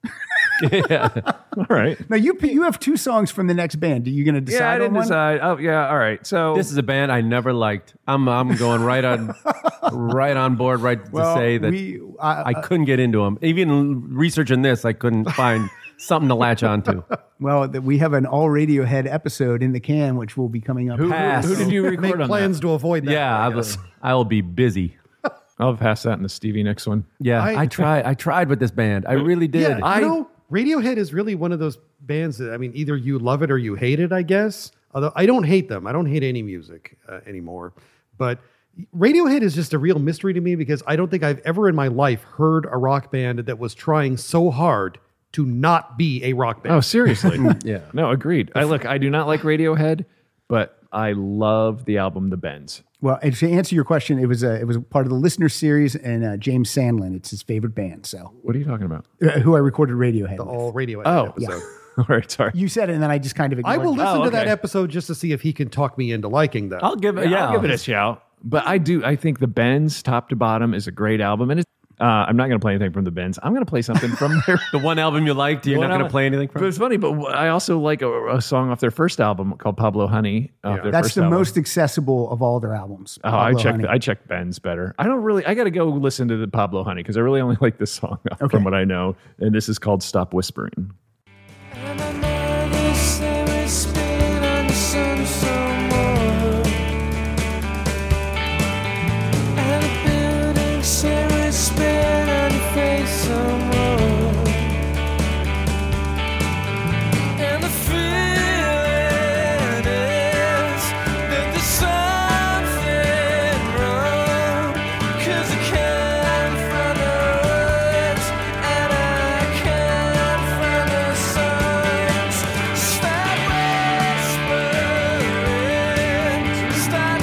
All right. Now you you have two songs from the next band. Are you going to decide Yeah, I on didn't one? decide. Oh, yeah. All right. So This is a band I never liked. I'm I'm going right on right on board right Well, to say that we- I- I couldn't get into them. Even researching this, I couldn't find something to latch onto. Well, that we have an all Radiohead episode in the can, which will be coming up. who, Pass. who did you Make record on plans to avoid that. Yeah, I I guess. will, I will be busy. that? I'll pass that in the Stevie Nicks one. Yeah, I- I, tried. I tried with this band. I really did. Yeah, I- you know, Radiohead is really one of those bands that, I mean, either you love it or you hate it, I guess. Although I don't hate them. I don't hate any music uh, anymore. But Radiohead is just a real mystery to me because I don't think I've ever in my life heard a rock band that was trying so hard to not be a rock band. Oh, seriously? Yeah. No, agreed. I look. I do not like Radiohead, but I love the album The Bends. Well, and to answer your question, it was a, it was part of the listener series, and uh, James Sandlin, it's his favorite band. So, What are you talking about? uh, who I recorded Radiohead The with. all Radiohead Oh, episode. All right, sorry. You said it, and then I just kind of I ignored will you. listen Oh, to that okay. episode just to see if he can talk me into liking that. I'll give it. Yeah, I'll give it a shout. But I do. I think The Bends, top to bottom, is a great album, and it's. Uh, I'm not going to play anything from The Bends. I'm going to play something from their. The one album you liked, you're One not going to album- play anything from. But it's funny. But I also like a, a song off their first album called Pablo Honey. Off Yeah. their That's first the album. most accessible of all their albums. Oh, I Pablo checked. Honey. I checked Ben's better. I don't really. I got to go listen to the Pablo Honey because I really only like this song from what I know, and this is called "Stop Whispering." And I know they say we're spinning on the sun somewhere. And the buildings say we're spinning on your face somewhere. And the feeling is that there's something wrong. 'Cause I can't find the words, and I can't find the signs. Stop whispering, start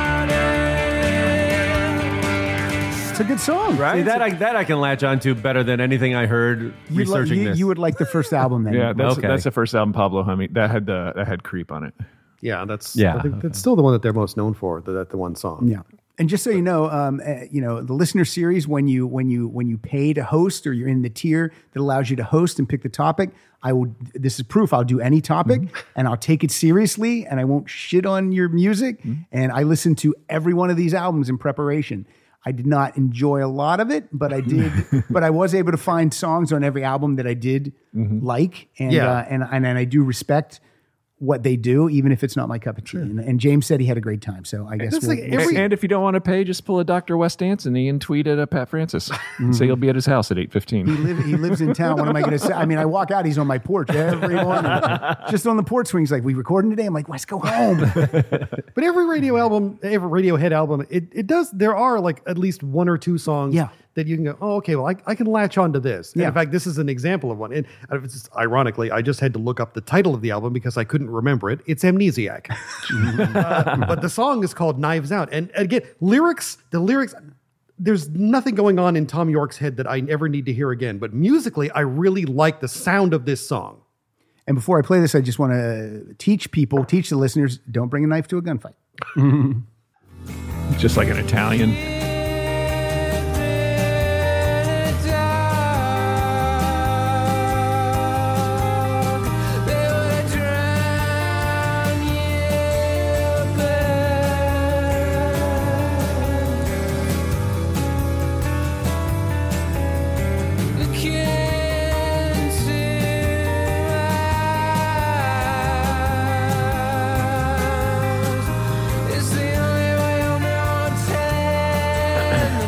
shouting. It's a good song, right? See, that I, that I can latch onto better than anything I heard you, li- researching you, this. you would like the first album then. Yeah, that's Okay. that's the first album, Pablo Honey. That had the that had Creep on it. Yeah, that's Yeah. I think that's still the one that they're most known for. The, that the one song. Yeah. And just so you know, um, uh, you know the listener series when you when you when you pay to host or you're in the tier that allows you to host and pick the topic. I will. This is proof. I'll do any topic and I'll take it seriously and I won't shit on your music. And I listen to every one of these albums in preparation. I did not enjoy a lot of it, but I did. But I was able to find songs on every album that I did like, and Yeah. uh, and and and I do respect what they do, even if it's not my cup of tea. And, and James said he had a great time, so I guess That's we'll, like we'll every- see. And if you don't want to pay, just pull a Doctor West Anthony and tweet at a Pat Francis. Say you'll be at his house at eight He, fifteen. live, he lives in town. What am I going to say? I mean, I walk out, he's on my porch every morning. Just on the porch swing. He's like, we recording today? I'm like, let's go home. But every radio album, every Radiohead album, it, it does. There are like at least one or two songs Yeah. that you can go, oh, okay, well, I, I can latch on to this. And Yeah. in fact, this is an example of one. And uh, it's just, ironically, I just had to look up the title of the album because I couldn't remember it. It's Amnesiac. uh, but the song is called Knives Out. And again, lyrics, the lyrics, there's nothing going on in Tom York's head that I ever need to hear again. But musically, I really like the sound of this song. And before I play this, I just want to teach people, teach the listeners, don't bring a knife to a gunfight. Just like an Italian. It's the only way I'll know telling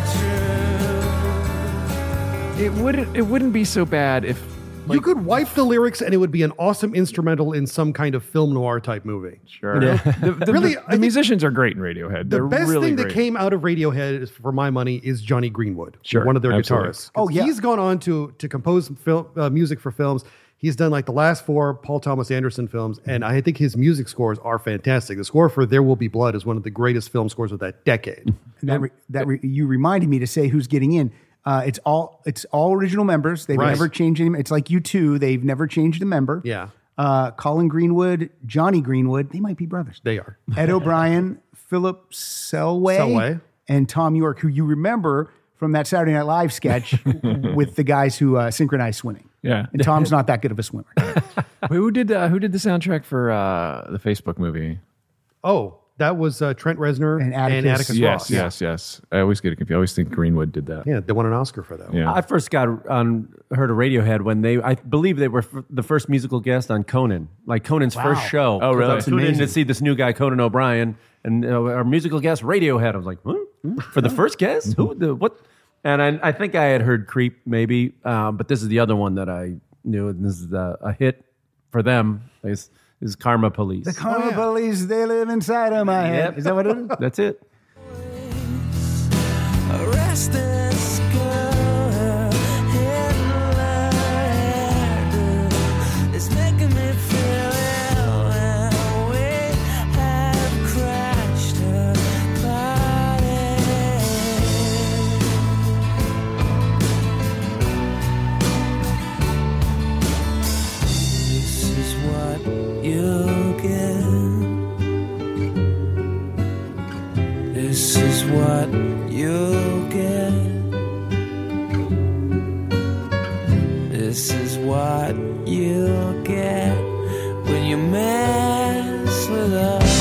the truth. It wouldn't. It wouldn't be so bad if you could wipe the lyrics and it would be an awesome instrumental in some kind of film noir type movie. Sure. The, the- Really, the, I think musicians are great in Radiohead. The They're best really thing great. that came out of Radiohead, is, for my money, is Johnny Greenwood, Sure, one of their absolutely. guitarists. Oh, yeah. He's gone on to to compose film, uh, music for films. He's done like the last four Paul Thomas Anderson films, and I think his music scores are fantastic. The score for There Will Be Blood is one of the greatest film scores of that decade. And that re, that re, you reminded me to say who's getting in. Uh, it's all it's all original members. They've Right. never changed any. It's like U two. They've never changed a member. Yeah. Uh, Colin Greenwood, Johnny Greenwood. They might be brothers. They are. Ed O'Brien, Philip Selway, Selway. and Tom York, who you remember from that Saturday Night Live sketch with the guys who uh, synchronized swimming. Yeah. And Tom's not that good of a swimmer. Wait, who did uh, who did the soundtrack for uh, the Facebook movie? Oh, that was uh, Trent Reznor And and Atticus. Atticus, Yes, Ross. yes, yes. I always get it confused. I always think Greenwood did that. Yeah, they won an Oscar for that. Yeah. I first got on heard of Radiohead when they, I believe they were f- the first musical guest on Conan, like Conan's first show. Oh, really? I That's tuned in to amazing. see this new guy, Conan O'Brien, and uh, our musical guest, Radiohead. I was like, huh? For the first guess? Who the what? And I, I think I had heard Creep maybe, um, but this is the other one that I knew, and this is a, a hit for them. Is is Karma Police? The Karma Police, they live inside of my head. Yep. Is that what it is? That's it. A restless girl in London is making me feel ill, and we have crashed her body. This is what you'll get. This is what you'll get. This is what you'll get when you mess with us.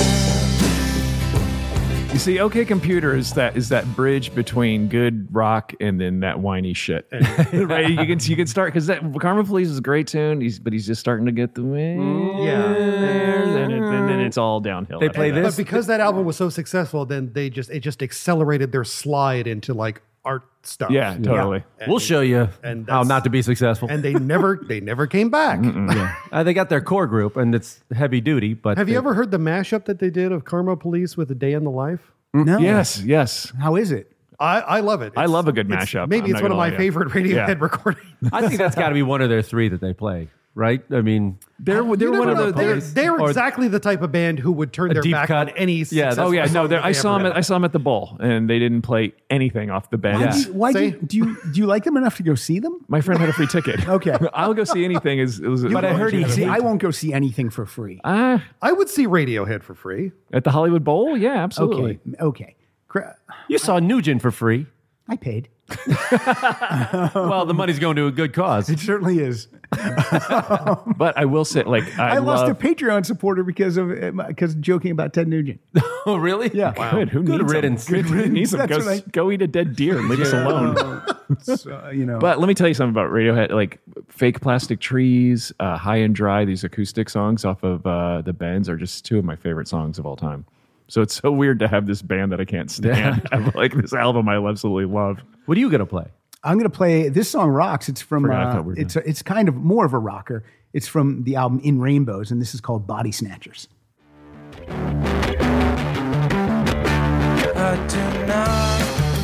You see, OK Computer is that is that bridge between good rock and then that whiny shit. Right? You can you can start because that Karma Police is a great tune, he's, but he's just starting to get the wing. Yeah. and, it, and then it's all downhill. They after play that. this. But because that album was so successful, then they just it just accelerated their slide into like art stuff. Yeah, totally. We'll show you and how that's- not to be successful. And they never they never came back. Uh, they got their core group, and it's heavy duty. But Have you they- ever heard the mashup that they did of Karma Police with A Day in the Life? No. Yes, yes. How is it? I, I love it. I It's- love a good it's- mashup. Maybe I'm it's not one of gonna my lie to you. favorite Radiohead Yeah. recordings. I think that's got to be one of their three that they play, right? I mean, They're You they're never one of know. the They're, they're, they're or- exactly the type of band who would turn A their deep back cut. on any. Yeah, successful Oh yeah, no, song they're, that I they saw ever them. At, did. I saw them at the Bowl, and they didn't play anything off the band. Why, do you, why do, See? you, do you do you like them enough to go see them? My friend had a free ticket. Okay. I'll go see anything. Is it was, But I heard he- See, I won't go see anything for free. Ah, I would see Radiohead for free. at the Hollywood Bowl. Yeah, absolutely. Okay. Okay. Cra- you saw Nugent for free. I paid. Well, the money's going to a good cause. It certainly is. But I will say, like, I, I, lost love, a Patreon supporter because of because joking about Ted Nugent. Oh, really? Yeah. Good. Who Good needs riddance. Them? Good, who needs them? That's Go, what I- go eat a dead deer and leave us alone. So, you know. But let me tell you something about Radiohead. Like Fake Plastic Trees, uh, High and Dry, these acoustic songs off of uh, the Bends are just two of my favorite songs of all time. So it's so weird to have this band that I can't stand. have, like this album I absolutely love. What are you going to play? I'm going to play this song. Rocks. It's from. Forgot I Uh, thought we were it's a, it's kind of more of a rocker. It's from the album In Rainbows, and this is called Body Snatchers. I do not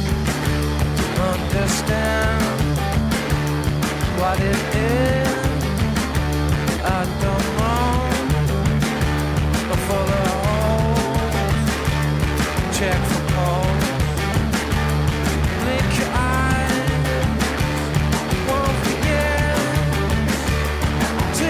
understand what it is. I don't know. For the holes, check for holes. Blink your eyes, won't forget to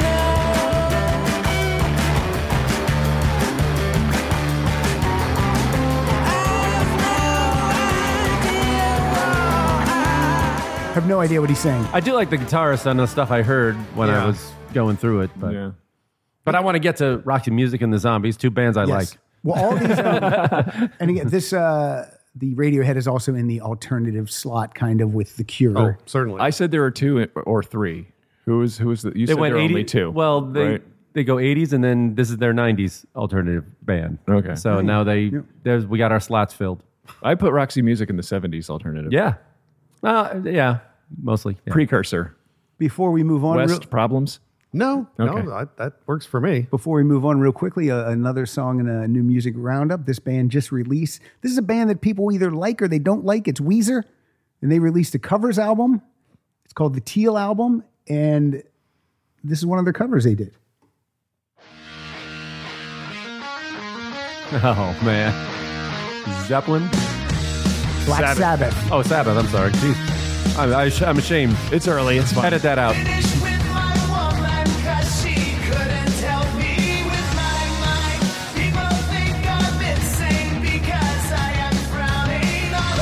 Have no idea what he's saying. I do like the guitarist on the stuff I heard when I Yeah. was going through it, but Yeah. but I want to get to Roxy Music and the Zombies, two bands I Yes. like. Well, all these, um, and again, this uh, the Radiohead is also in the alternative slot, kind of with The Cure. Oh, certainly. I said there were two or three. Who was who was the? You They said went there were eighty. only two. Well, they right? they go eighties, and then this is their nineties alternative band. Okay. So now they there's we got our slots filled. I put Roxy Music in the seventies alternative. Yeah, uh, yeah, mostly. Yeah. Precursor. Before we move on, West real, Problems. no, Okay. no, I, that works for me. before we move on, real quickly, uh, another song in a new music roundup. This band just released. This is a band that people either like or they don't like. It's Weezer, and they released a covers album. It's called the Teal Album, and this is one of their covers they did. Oh man, Zeppelin. Black Sabbath. Oh, Sabbath. I'm sorry. Jeez, I'm, I sh- I'm ashamed. It's early. It's fine. Edit that out. Finish with my woman, 'cause she couldn't help me with my mind. People think I'm insane because I am frowning all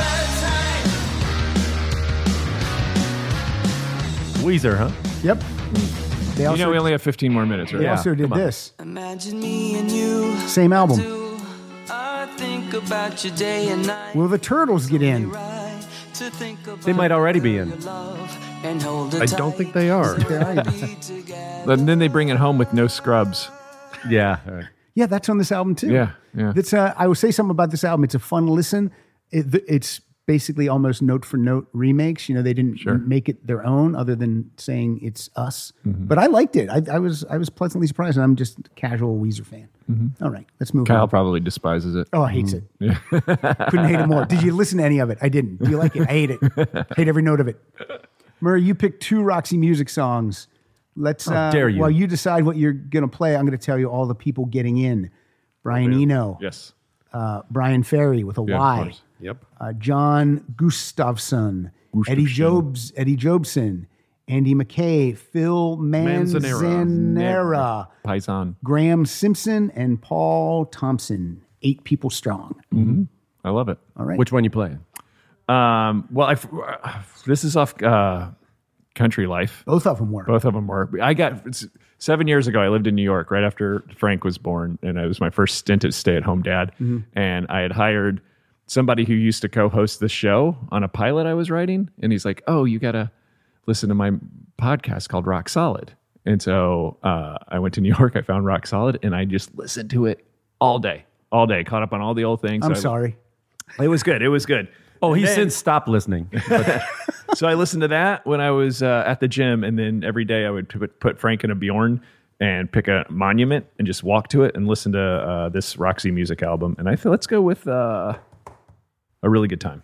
the time. Weezer, huh? Yep. They You also, know, we only have fifteen more minutes, right? they Yeah, also did come on. this. Imagine me and you. Same album. do. I think about your day and night. Will the Turtles get in? Right to think about They might already be in. your love and hold it I don't think they are. And then they bring it home with no scrubs. Yeah. Yeah, that's on this album too. Yeah, yeah. That's uh, I will say something about this album. It's a fun listen. it, it's basically almost note for note remakes. You know, they didn't Sure. make it their own, other than saying it's us. But I liked it. I, I was I was pleasantly surprised, and I'm just a casual Weezer fan. All right, let's move Kyle on. probably despises it. Oh, I hates it. Couldn't hate it more. Did you listen to any of it? I didn't. Do you like it? I hate it. Hate every note of it. Murray, you picked two Roxy Music songs. Let's. How uh, dare you. While you decide what you're going to play, I'm going to tell you all the people getting in. Brian Eno, Yes. uh, Brian Ferry with a Yeah, of Y, course. Yep. uh, John Gustafson, Eddie Jobs, Eddie Jobson, Andy McKay, Phil Manzanera, Paisan. Graham Simpson, and Paul Thompson. Eight people strong. I love it. All right. Which one you playing? Um, well, I, this is off uh, Country Life. Both of them were. Both of them were. I got it's, seven years ago. I lived in New York right after Frank was born, and it was my first stint as stay-at-home dad. And I had hired somebody who used to co-host the show on a pilot I was writing, and he's like, "Oh, you gotta listen to my podcast called Rock Solid." And so uh, I went to New York. I found Rock Solid, and I just listened to it all day, all day. Caught up on all the old things. I'm So I- sorry. It was good. It was good. Oh, he And then- since stopped listening. So I listened to that when I was uh, at the gym, and then every day I would put, put Frank in a Bjorn and pick a monument and just walk to it and listen to uh, this Roxy Music album. And I feel let's go with uh, A Really Good Time.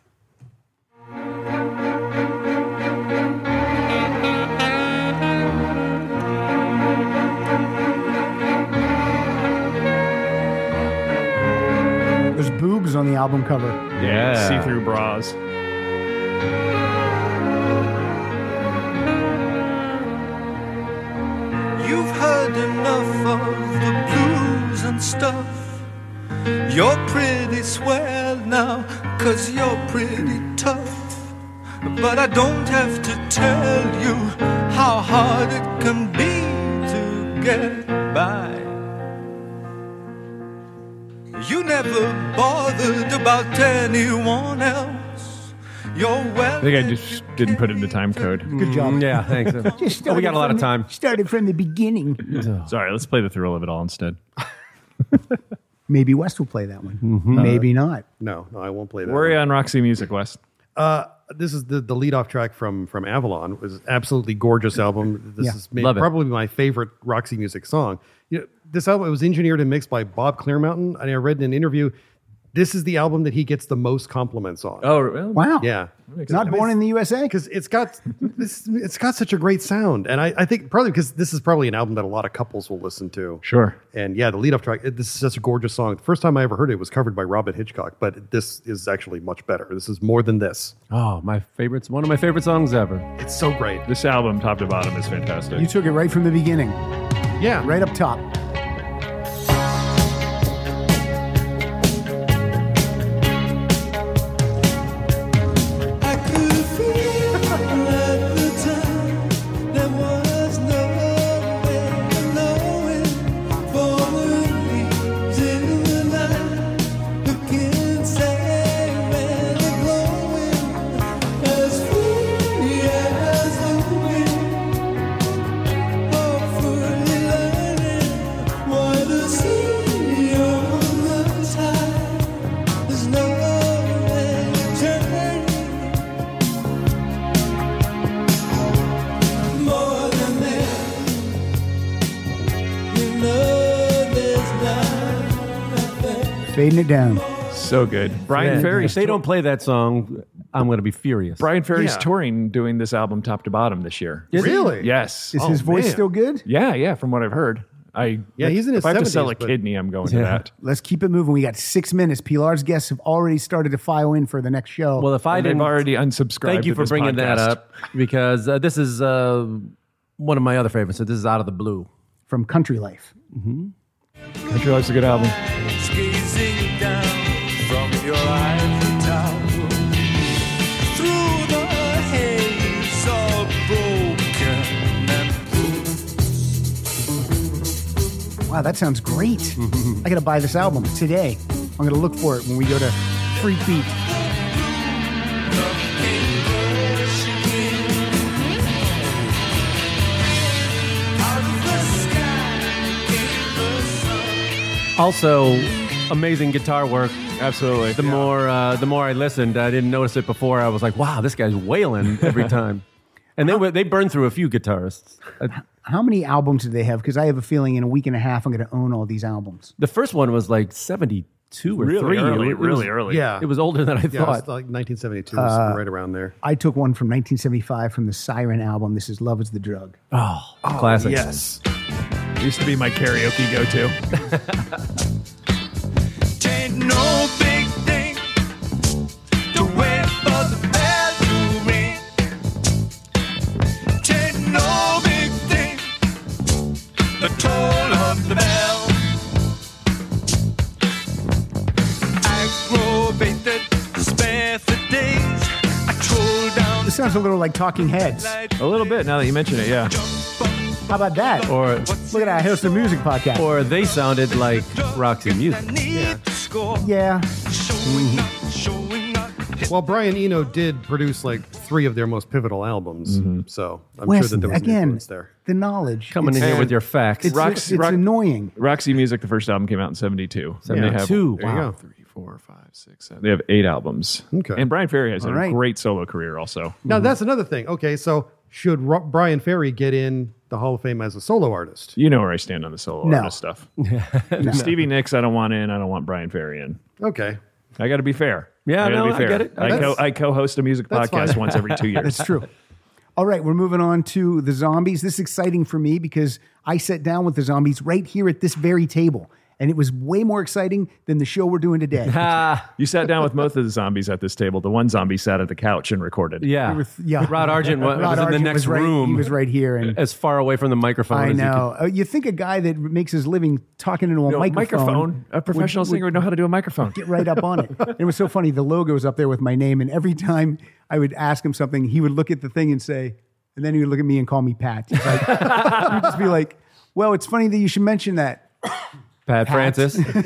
There's boobs on the album cover. Yeah. See-through bras. You've heard enough of the blues and stuff. You're pretty swell now, cause you're pretty tough. But I don't have to tell you how hard it can be to get by. You never bothered about anyone else. You're well. I think I just didn't put it into time code. Good job. Yeah, thanks. Just Oh, we got a lot of started from time. the- Started from the beginning. Sorry, let's play the thrill of it all instead. Maybe West will play that one. Mm-hmm. Maybe not. No, no, I won't play that. Worry one. on Roxy Music, Wes. Uh, this is the the lead off track from from Avalon. It was an absolutely gorgeous album. This Yeah. is maybe, Love it. probably my favorite Roxy Music song. You know, this album it was engineered and mixed by Bob Clearmountain. And I read in an interview, this is the album that he gets the most compliments on. Oh, well, Wow. yeah. Not born in the U S A? Because it's got this, it's got such a great sound, and I, I think probably because this is probably an album that a lot of couples will listen to. Sure. And yeah, the lead off track. It, this is such a gorgeous song. The first time I ever heard it was covered by Robert Hitchcock, but this is actually much better. This is more than this. Oh, my favorites. One of my favorite songs ever. It's so great. This album, top to bottom, is fantastic. You took it right from the beginning, Yeah, right up top. I could feel at the time there was no way of knowing. Falling leaves in the night, looking sad and glowing, as free as the wind. Hopefully learning why the sea on the tide is no way turning. More than that, you know there's nothing. Fading it down. So good. Brian Yeah, Ferry's if they don't play that song, I'm going to be furious. Brian Ferry's Yeah. touring doing this album top to bottom this year. Is he? really. Yes. Is Oh, his voice man. still good? Yeah, yeah, from what I've heard. I Yeah, he's in his If I have to sell a seventies, but- kidney, I'm going to Yeah. that. Let's keep it moving. We got six minutes. Pilar's guests have already started to file in for the next show. Well, if I And they've didn't, already unsubscribed. thank you to for this bringing that podcast. up because uh, this is uh, one of my other favorites. So this is Out of the Blue. from Country Life. Country Life's a good album. Gazing down from your ivory tower through the haze, all broken and bruised. Wow, that sounds great. I got to buy this album today. I'm going to look for it when we go to Freak Beat. Out of the sky came the sun. Also, amazing guitar work. Absolutely. The more uh, the more I listened, I didn't notice it before. I was like, wow, this guy's wailing every time. And they were, they burned through a few guitarists. Uh, How many albums did they have? Because I have a feeling in a week and a half I'm going to own all these albums. the first one was like seventy-two or really three. early, It was- really early. Yeah. It was older than I Yeah, it was thought. like nineteen seventy-two, something right around there. I took one from nineteen seventy-five from the Siren album. This is Love is the Drug. Oh, classic. Yes. Used to be my karaoke go-to. Tain't no big thing to wait for the bell to ring. Tain't no big thing, the toll of the bell. Aggravated, spare the days. I troll down. This sounds a little like Talking Heads. A little bit now that you mention it, yeah. How about that? Or Look at that. I host a music podcast. or they sounded like Roxy Music. Yeah. Score. yeah. Showing up, showing up. Well, Brian Eno did produce like three of their most pivotal albums. So I'm Wes, sure that there was an again, influence there. the knowledge. Coming in it's, here And with your facts. It's, Rox- it's Rock- annoying. Roxy Music, the first album came out in seventy-two. seventy-two. There you Wow. go. Three, four, five, six, seven. They have eight albums. Okay. And Brian Ferry has had All right. a great solo career also. Now, that's another thing. Okay, so should Ro- Brian Ferry get in the Hall of Fame as a solo artist? You know where I stand on the solo No. artist stuff. Stevie Nicks, I don't want in. I don't want Brian Ferry in. Okay. I got to be fair. Yeah, I gotta no, be I fair. get it. I, co- That's- I co-host a music That's podcast fine. once every two years. That's true. All right, we're moving on to the Zombies. This is exciting for me because I sat down with the Zombies right here at this very table. And it was way more exciting than the show we're doing today. Ah, You sat down with both of the zombies at this table. The one zombie sat at the couch and recorded. yeah. We were- yeah. Rod Argent wa- Rod was in the Argent next was right- room. He was right here. And as far away from the microphone I as know. Uh, You think a guy that makes his living talking into a No, microphone, microphone. A professional would- singer would know how to do a microphone. get right up on it. And it was so funny. The logo was up there with my name, and every time I would ask him something, he would look at the thing and say, and then he would look at me and call me Pat. He's like, he would just be like, "Well, it's funny that you should mention that." Pat, Francis. with,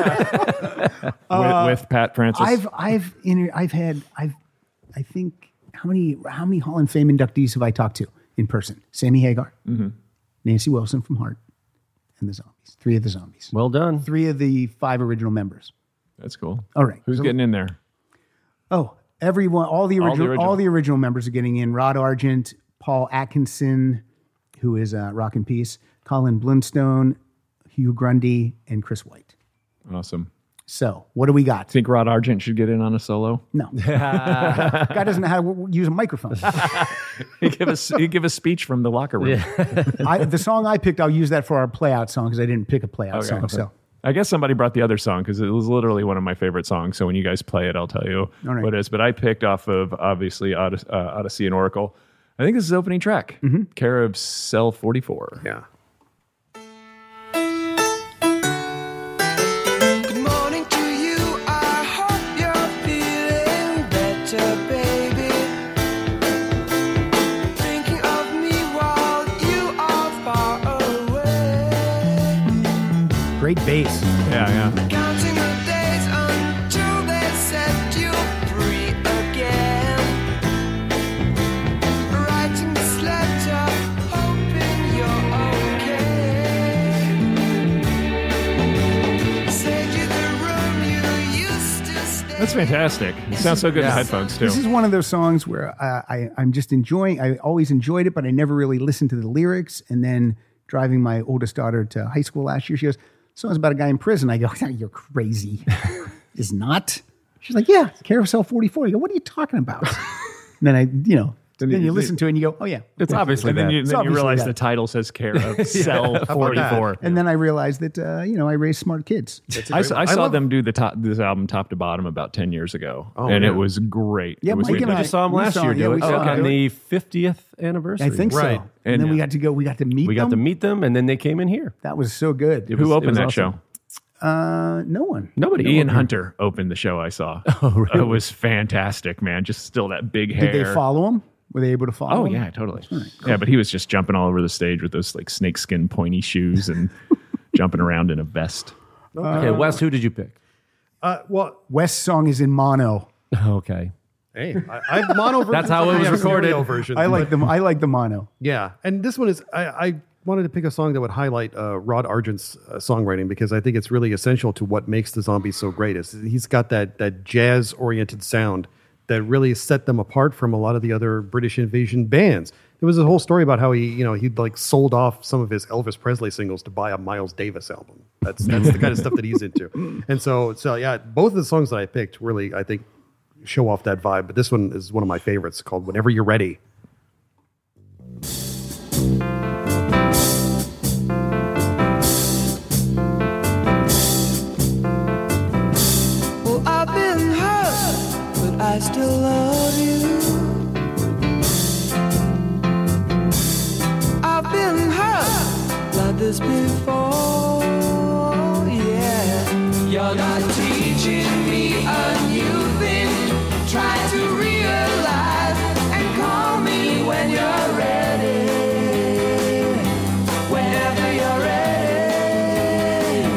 with Pat Francis. I've I've inter- I've had I've I think how many how many Hall of Fame inductees have I talked to in person? Sammy Hagar, Nancy Wilson from Heart, and the Zombies. Three of the Zombies. Well done. Three of the five original members. That's cool. All right. Who's So- getting in there? Oh, everyone, all the All the original, all the original, original. members are getting in. Rod Argent, Paul Atkinson, who is uh, Rock and Peace, Colin Blunstone, Hugh Grundy, and Chris White. Awesome. So, what do we got? Think Rod Argent should get in on a solo? No, guy doesn't know how to use a microphone. he give us he give a speech from the locker room. I, the song I picked, I'll use that for our playout song because I didn't pick a playout Okay. song. So, I guess somebody brought the other song because it was literally one of my favorite songs. So when you guys play it, I'll tell you All right. what it is. But I picked off of obviously Odys- uh, Odyssey and Oracle. I think this is the opening track, Mm-hmm. care of Cell forty-four. Yeah. Good morning to you. I hope you're feeling better, baby. Thinking of me while you are far away. great bass. Yeah, yeah. Counting the days until they set you free again. Writing this letter, hoping you're okay. Said you the room you used to stay. That's fantastic. It sounds so good in headphones too. This is one of those songs where uh, I, I'm just enjoying. I always enjoyed it, but I never really listened to the lyrics. And then driving my oldest daughter to high school last year, she goes, "Song's about a guy in prison." I go, "You're crazy." Is not. She's like, "Yeah, Care of Cell forty-four." I go, "What are you talking about?" And then I, you know, then, you- you listen to it and you go, "Oh yeah." It's obviously and then that. you, It's then you obviously realize that. the title says care of Cell forty-four. And then I realized that uh, you know I raised smart kids. I, s- I saw love- them do the top, this album top to bottom about ten years ago, Oh, and yeah. it was great. Yeah, it was Mike and We I- just saw him we last saw- year yeah, do we it saw on him. the fiftieth anniversary. I think Right. so. And, And, then we uh, got to go. We got to meet We got them. to meet them, and then they came in here. That was so good. It Who was- it opened was that awesome. show? Uh, no one. Nobody. Ian opened. Hunter opened the show. I saw. Oh, really? It was fantastic, man. Just still that big hair. Did they follow him? Were they able to follow Oh him? yeah, totally. Yeah, but he was just jumping all over the stage with those like snakeskin pointy shoes and jumping around in a vest. Okay, Wes, who did you pick? Uh, well, West's song is in mono. Okay. hey, I, I have mono versions. That's how it I was have recorded. stereo versions. I like the I like the mono. Yeah, and this one is I, I wanted to pick a song that would highlight uh, Rod Argent's uh, songwriting because I think it's really essential to what makes the Zombies so great. Is he's got that that jazz oriented sound that really set them apart from a lot of the other British invasion bands. There was a whole story about how he, you know, he'd like sold off some of his Elvis Presley singles to buy a Miles Davis album. That's that's the kind of stuff that he's into. And so, so yeah, both of the songs that I picked really, I think, show off that vibe. But this one is one of my favorites, called "Whenever You're Ready." Well, I've been hurt, but I still love you. I've been hurt like this before, yeah. You're not teaching me a new thing. Try to realize and call me when you're ready. Whenever you're ready.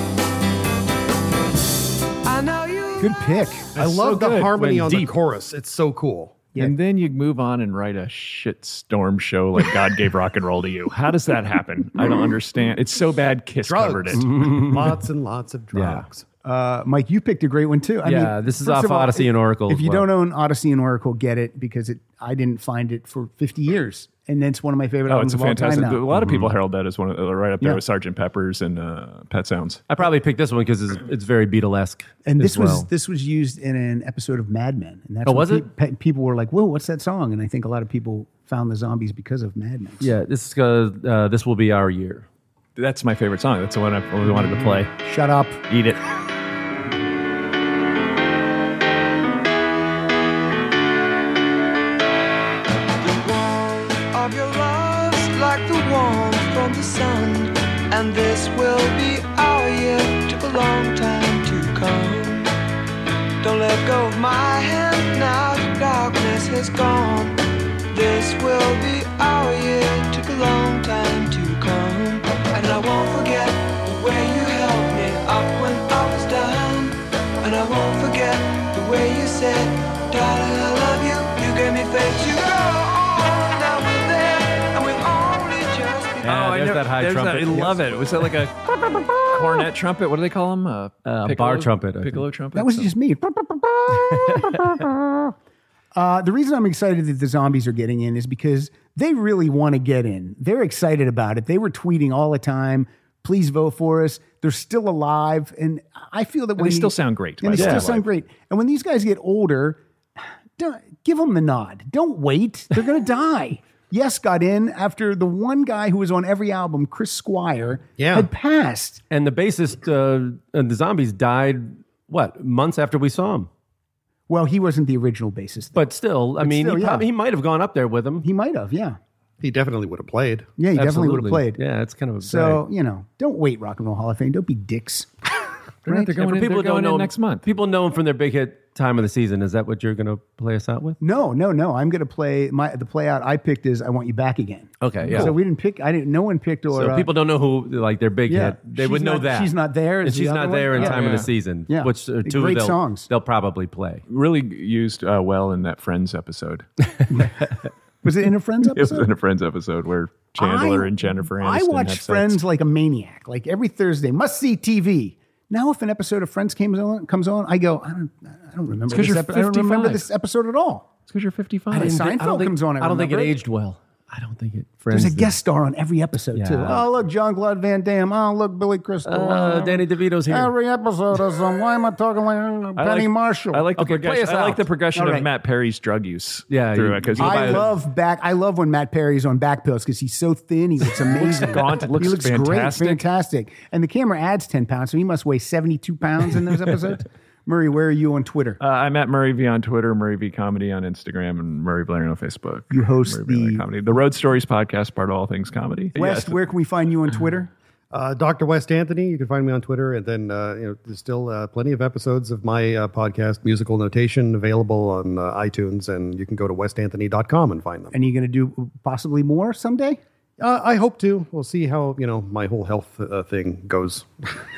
I know you. Good pick. I love the good. harmony Went on deep. the chorus. It's so cool. And then you move on and write a shit storm show like God Gave Rock and Roll to You. How does that happen? I don't understand. It's so bad Kiss covered it. Lots and lots of drugs. Uh, Mike, you picked a great one too. I Yeah, mean, this is first off of all, Odyssey if- and Oracle If as you well. don't own Odyssey and Oracle, get it because it. I didn't find it for fifty years, and it's one of my favorite Oh, albums it's a of all time fantastic. now. A lot of people herald that as one of the, right up there Yeah. with Sergeant Pepper's and uh, Pet Sounds. I probably picked this one because it's, it's very Beatlesque. And this as well. was this was used in an episode of Mad Men, and that's Oh, when was it? pe- people were like, "Whoa, what's that song?" And I think a lot of people found the Zombies because of Mad Men. Yeah, this is uh, uh, this will be our year. That's my favorite song. That's the one I always wanted to play. Shut up. Eat it. Of your love's like the warmth from the sun, and this will be our year. Took a long time to come. Don't let go of my hand now. The darkness has gone. This will be our year. Took a long time to come, and I won't forget the way you held me up when I was down, and I won't forget the way you said, "Darling, I love you." You gave me faith to go on. Now we're there, and we've only just begun. Yeah, there's that high there's trumpet. I love it. Was that like a cornet trumpet? What do they call them? Uh, Uh, piccolo- bar trumpet, I Piccolo think. trumpet. That was So- just me. Uh, the reason I'm excited that the Zombies are getting in is because they really want to get in. They're excited about it. They were tweeting all the time, "Please vote for us." They're still alive, and I feel that when they you- still sound great. And they by still the way. sound great. And when these guys get older, don't, give them the nod. Don't wait. They're going to die. Yes got in after the one guy who was on every album, Chris Squire, Yeah. had passed. And the bassist, uh, and the Zombies died, what, months after we saw him? Well, he wasn't the original bassist. But still, I mean, still, he, yeah. probably, he might have gone up there with him. He might have, yeah. He definitely would have played. Yeah, he definitely would have Absolutely. played. Yeah, it's kind of a So, you know, don't wait, Rock and Roll Hall of Fame. Don't be dicks. They're not- they're And going for in, people they're who don't going in know next month. People know him from their big hit time of the season. Is that what you're going to play us out with? No, no, no. I'm going to play my the play out I picked is I Want You Back Again. Okay, yeah. So we didn't pick. I didn't. No one picked. Or So uh, people don't know who like their big yeah, hit. They She's would know not- that She's Not There is and the she's other not one. there in Yeah. time of Yeah. the season. Yeah. which are two Great they'll, songs. They'll probably play. Really used uh, well in that Friends episode. Was it in a Friends It was episode? in a Friends episode where Chandler I- and Jennifer Aniston I watch have sex. Friends like a maniac. Like every Thursday, must see T V. Now, if an episode of Friends comes on, comes on, I go. I don't. I don't remember. 'cause This you're epi- I don't remember fifty-five. this episode at all. It's because you're fifty-five. I didn't- I Seinfeld don't think, comes on, I I don't think it remember. aged well. I don't think it. There's Friends a guest star on every episode too. Yeah. Oh, look, John Claude Van Damme. Oh, look, Billy Crystal. Uh, Oh, Danny DeVito's here. Every episode is um, why am I talking like I Penny like- Marshall? I like the Okay, play progression. us I like out. the progression All of right. Matt Perry's drug use. Yeah, through you- it because you I buy- love back. I love when Matt Perry's on back pills because he's so thin. He looks amazing. gaunt, looks he looks fantastic. great, fantastic. And the camera adds ten pounds, so he must weigh seventy-two pounds in those episodes. Murray, where are you on Twitter? Uh, I'm at Murray V on Twitter, Murray V Comedy on Instagram, and Murray Blair on Facebook. You host Murray V the- Comedy, the Road Stories podcast, part of All Things Comedy. West, Yes. where can we find you on Twitter? Uh, Doctor West Anthony, you can find me on Twitter, and then uh, you know there's still uh, plenty of episodes of my uh, podcast, Musical Notation, available on uh, iTunes, and you can go to west anthony dot com and find them. And are you going to do possibly more someday? Uh, I hope to. We'll see how you know my whole health uh, thing goes.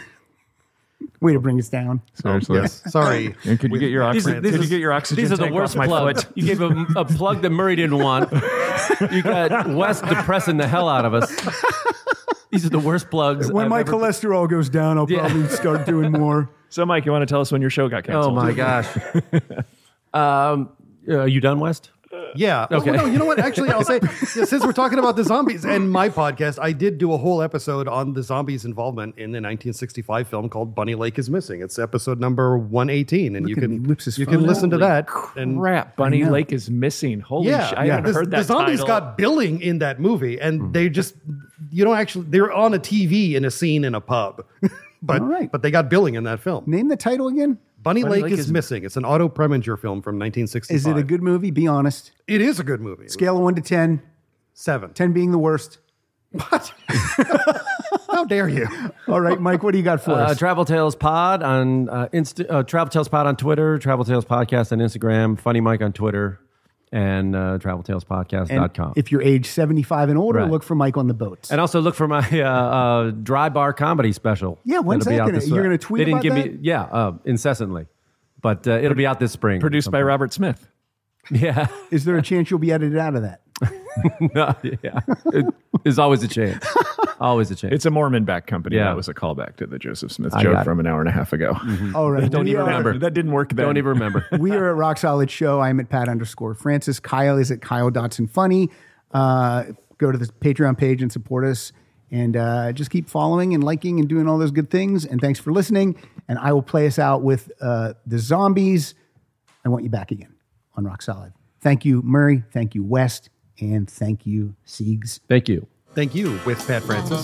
Way to bring us down. Seriously. Yes, sorry. And could you get your These, oxygen? these could are- you get your oxygen? These are the tank worst off my plugs. foot? You gave a, a plug that Murray didn't want. You got Wes depressing the hell out of us. These are the worst plugs. When I've my ever- cholesterol goes down, I'll Yeah. probably start doing more. So, Mike, you want to tell us when your show got canceled? Oh my gosh. um, are you done, West? Yeah. Okay. Oh, no, you know what? Actually, I'll say, yeah, since we're talking about the zombies and my podcast, I did do a whole episode on the zombies' involvement in the nineteen sixty-five film called Bunny Lake is Missing. It's episode number one eighteen, and Look you at him, can he whips his you phone can listen out. to that. And Crap, Bunny I know. Lake is missing. Holy yeah, shit. I yeah. haven't The, heard that the zombies title. got billing in that movie, and they just you don't actually they're on a T V in a scene in a pub, but All right. but they got billing in that film. Name the title again. Bunny, Bunny Lake, Lake is, is- Missing. It's an Otto Preminger film from nineteen sixty-five. Is it a good movie? Be honest. It is a good movie. Scale of one to ten. Seven. ten being the worst. What? How dare you? All right, Mike, what do you got for Uh, us? Travel Tales Pod on uh, Insta, uh, Travel Tales Pod on Twitter, Travel Tales Podcast on Instagram, Funny Mike on Twitter, and uh, travel tales podcast dot com. And if you're age seventy-five and older, Right. look for Mike on the boats. And also look for my uh, uh, dry bar comedy special. Yeah, when's That'll be that out gonna- this- you're gonna tweet They didn't about give that? me, yeah, uh, incessantly, but uh, it'll be out this spring. Produced by Robert Smith. Yeah, Is there a chance you'll be edited out of that? No, yeah. It- There's always a chance. Always a chance. It's a Mormon backed company. Yeah. That was a callback to the Joseph Smith I joke got it. from an hour and a half ago. All right. Don't we even are- remember. That didn't work then. Don't even remember. We are at Rock Solid Show. I'm at Pat underscore Francis. Kyle is at Kyle Dotson Funny. Uh, go to the Patreon page and support us. And uh, just keep following and liking and doing all those good things. And thanks for listening. And I will play us out with uh, the Zombies. I want you back again on Rock Solid. Thank you, Murray. Thank you, West. And thank you, Siegs. Thank you. Thank you, with Pat Francis.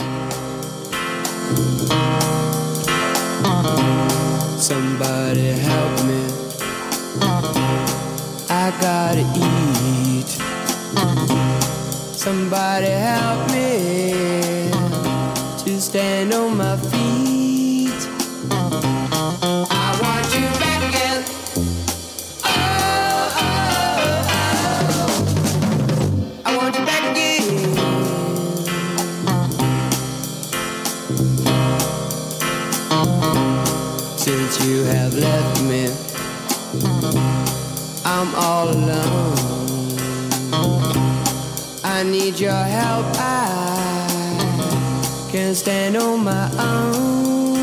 Somebody help me. I gotta eat. Somebody help me to stand on my feet. I want you back again. Oh, oh, oh. I want you back again. Since you have left me, I'm all alone. I need your help, I can't stand on my own.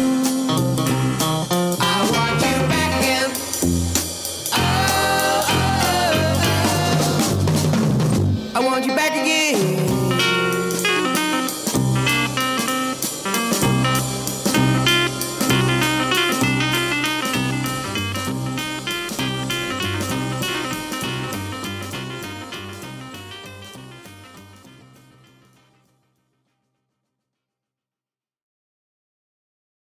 I want you back again. Oh, oh, oh. I want you back again.